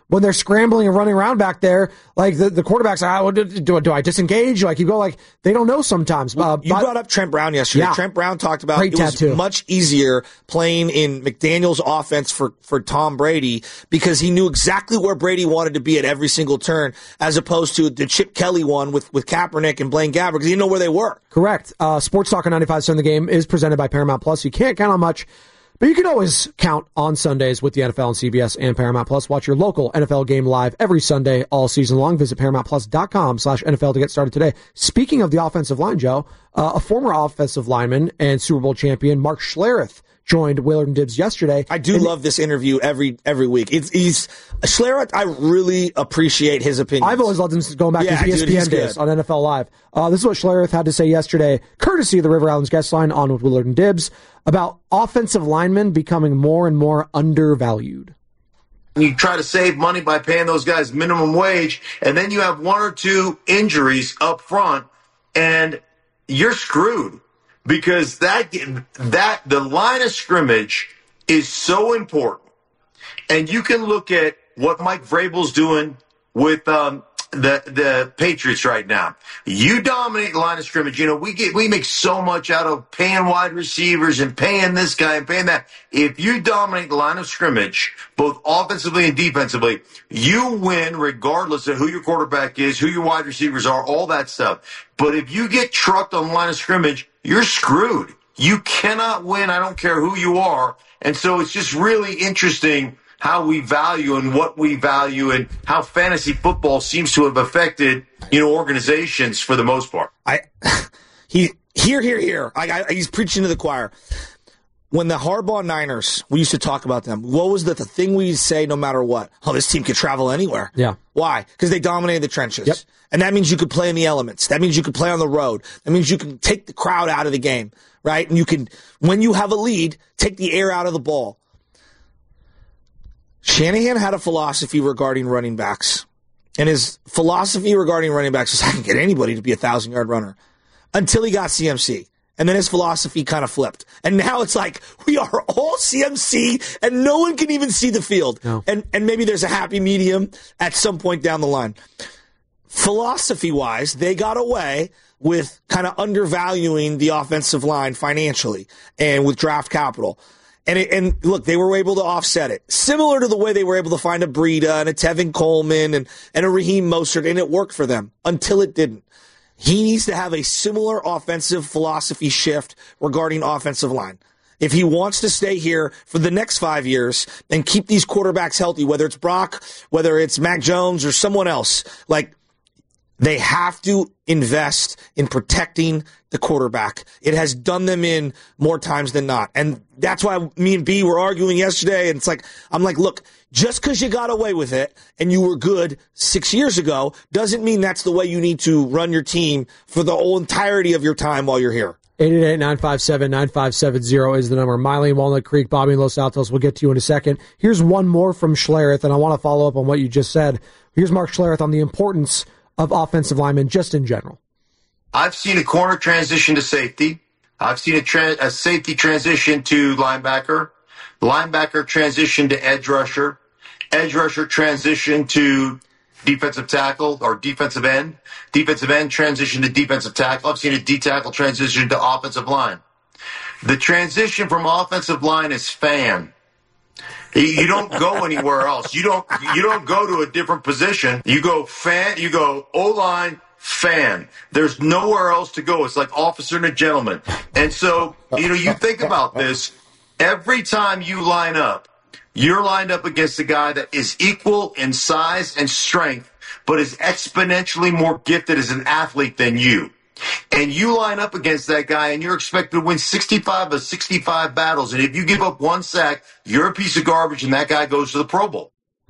when they're scrambling and running around back there, like the, the quarterbacks, ah, do, do, do I disengage? Do I keep going? Like, they don't know sometimes. Uh, you but, brought up Trent Brown yesterday. Yeah. Trent Brown talked about Great it was tattoo. much easier playing in McDaniel's offense for, for Tom Brady because he knew exactly where Brady wanted to be at every single turn, as opposed to the Chip Kelly one with, with Kaepernick and Blaine Gabbert, because he didn't know where they were. Correct. Uh, Sports Talk on ninety-five percent of the game is presented by Paramount Plus. You can't count on much, but you can always count on Sundays with the N F L on C B S and Paramount Plus. Watch your local N F L game live every Sunday all season long. Visit ParamountPlus.com slash NFL to get started today. Speaking of the offensive line, Joe, uh, a former offensive lineman and Super Bowl champion, Mark Schlereth, joined Willard and Dibs yesterday. I do and love this interview every every week. It's he's Schlereth. I really appreciate his opinion. I've always loved him going back yeah, to E S P N dude, days good. on N F L Live. Uh, this is what Schlereth had to say yesterday, courtesy of the River Islands guest line on with Willard and Dibs, about offensive linemen becoming more and more undervalued. You try to save money by paying those guys minimum wage, and then you have one or two injuries up front, and you're screwed. Because that that the line of scrimmage is so important. And you can look at what Mike Vrabel's doing with um, the the Patriots right now. You dominate the line of scrimmage. You know, we get we make so much out of paying wide receivers and paying this guy and paying that. If you dominate the line of scrimmage, both offensively and defensively, you win regardless of who your quarterback is, who your wide receivers are, all that stuff. But if you get trucked on the line of scrimmage, you're screwed. You cannot win. I don't care who you are. And so it's just really interesting how we value and what we value and how fantasy football seems to have affected, you know, organizations for the most part. I, he, here, here, here. I, I, he's preaching to the choir. When the Harbaugh Niners, we used to talk about them. What was the, the thing we say no matter what? Oh, this team could travel anywhere. Yeah. Why? Because they dominated the trenches. Yep. And that means you could play in the elements. That means you could play on the road. That means you can take the crowd out of the game, right? And you can, when you have a lead, take the air out of the ball. Shanahan had a philosophy regarding running backs. And his philosophy regarding running backs is I can get anybody to be a thousand-yard runner. Until he got C M C. And then his philosophy kind of flipped. And now it's like, we are all C M C, and no one can even see the field. No. And and maybe there's a happy medium at some point down the line. Philosophy-wise, they got away with kind of undervaluing the offensive line financially and with draft capital. And it, and look, they were able to offset it. Similar to the way they were able to find a Breida and a Tevin Coleman and, and a Raheem Mostert, and it worked for them until it didn't. He needs to have a similar offensive philosophy shift regarding offensive line. If he wants to stay here for the next five years and keep these quarterbacks healthy, whether it's Brock, whether it's Mac Jones or someone else, like they have to invest in protecting the quarterback. It has done them in more times than not. And that's why me and B were arguing yesterday. And it's like, I'm like, look, just because you got away with it and you were good six years ago doesn't mean that's the way you need to run your team for the whole entirety of your time while you're here. eight eight eight, nine five seven, nine five seven zero is the number. Miley in Walnut Creek, Bobby in Los Altos. We'll get to you in a second. Here's one more from Schlereth, and I want to follow up on what you just said. Here's Mark Schlereth on the importance of offensive linemen just in general. I've seen a corner transition to safety. I've seen a, tra- a safety transition to linebacker. Linebacker transition to edge rusher. Edge rusher transition to defensive tackle or defensive end. Defensive end transition to defensive tackle. I've seen a D-tackle transition to offensive line. The transition from offensive line is fan. You don't go anywhere else. You don't you don't go to a different position. You go fan, you go O-line, fan. There's nowhere else to go. It's like officer and a gentleman. And so, you know, you think about this. Every time you line up, you're lined up against a guy that is equal in size and strength, but is exponentially more gifted as an athlete than you. And you line up against that guy, and you're expected to win sixty-five of sixty-five battles. And if you give up one sack, you're a piece of garbage, and that guy goes to the Pro Bowl.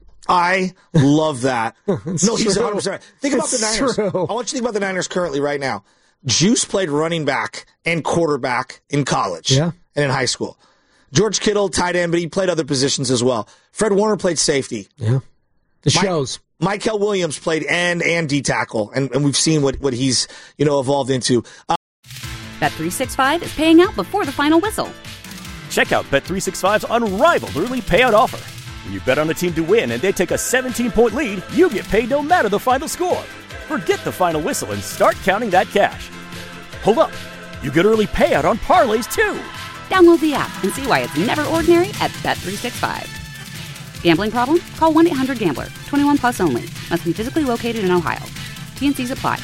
I love that. no, he's true. one hundred percent right. Think about It's the Niners. true. I want you to think about the Niners currently right now. Juice played running back and quarterback in college Yeah. and in high school. George Kittle, tight end, but he played other positions as well. Fred Warner played safety. Yeah. The Mike, shows. Michael Williams played end and D tackle, and, and we've seen what, what he's you know evolved into. Uh, Bet three sixty-five is paying out before the final whistle. Check out Bet three sixty-five's unrivaled early payout offer. When you bet on a team to win and they take a seventeen-point lead, you get paid no matter the final score. Forget the final whistle and start counting that cash. Hold up. You get early payout on parlays, too. Download the app and see why it's never ordinary at Bet three sixty-five. Gambling problem? Call one eight hundred gambler. twenty-one plus only. Must be physically located in Ohio. T N Cs apply.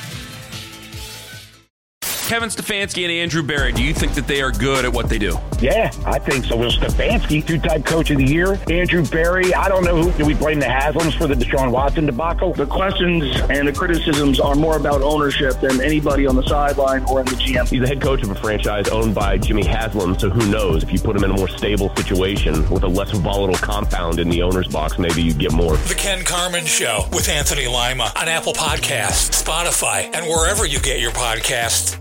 Kevin Stefanski and Andrew Berry, do you think that they are good at what they do? Yeah, I think so. Will Stefanski, two-time coach of the year. Andrew Berry, I don't know who. Do we blame the Haslams for the Deshaun Watson debacle? The questions and the criticisms are more about ownership than anybody on the sideline or in the G M. He's the head coach of a franchise owned by Jimmy Haslam, so who knows? If you put him in a more stable situation with a less volatile compound in the owner's box, maybe you'd get more. The Ken Carman Show with Anthony Lima on Apple Podcasts, Spotify, and wherever you get your podcasts.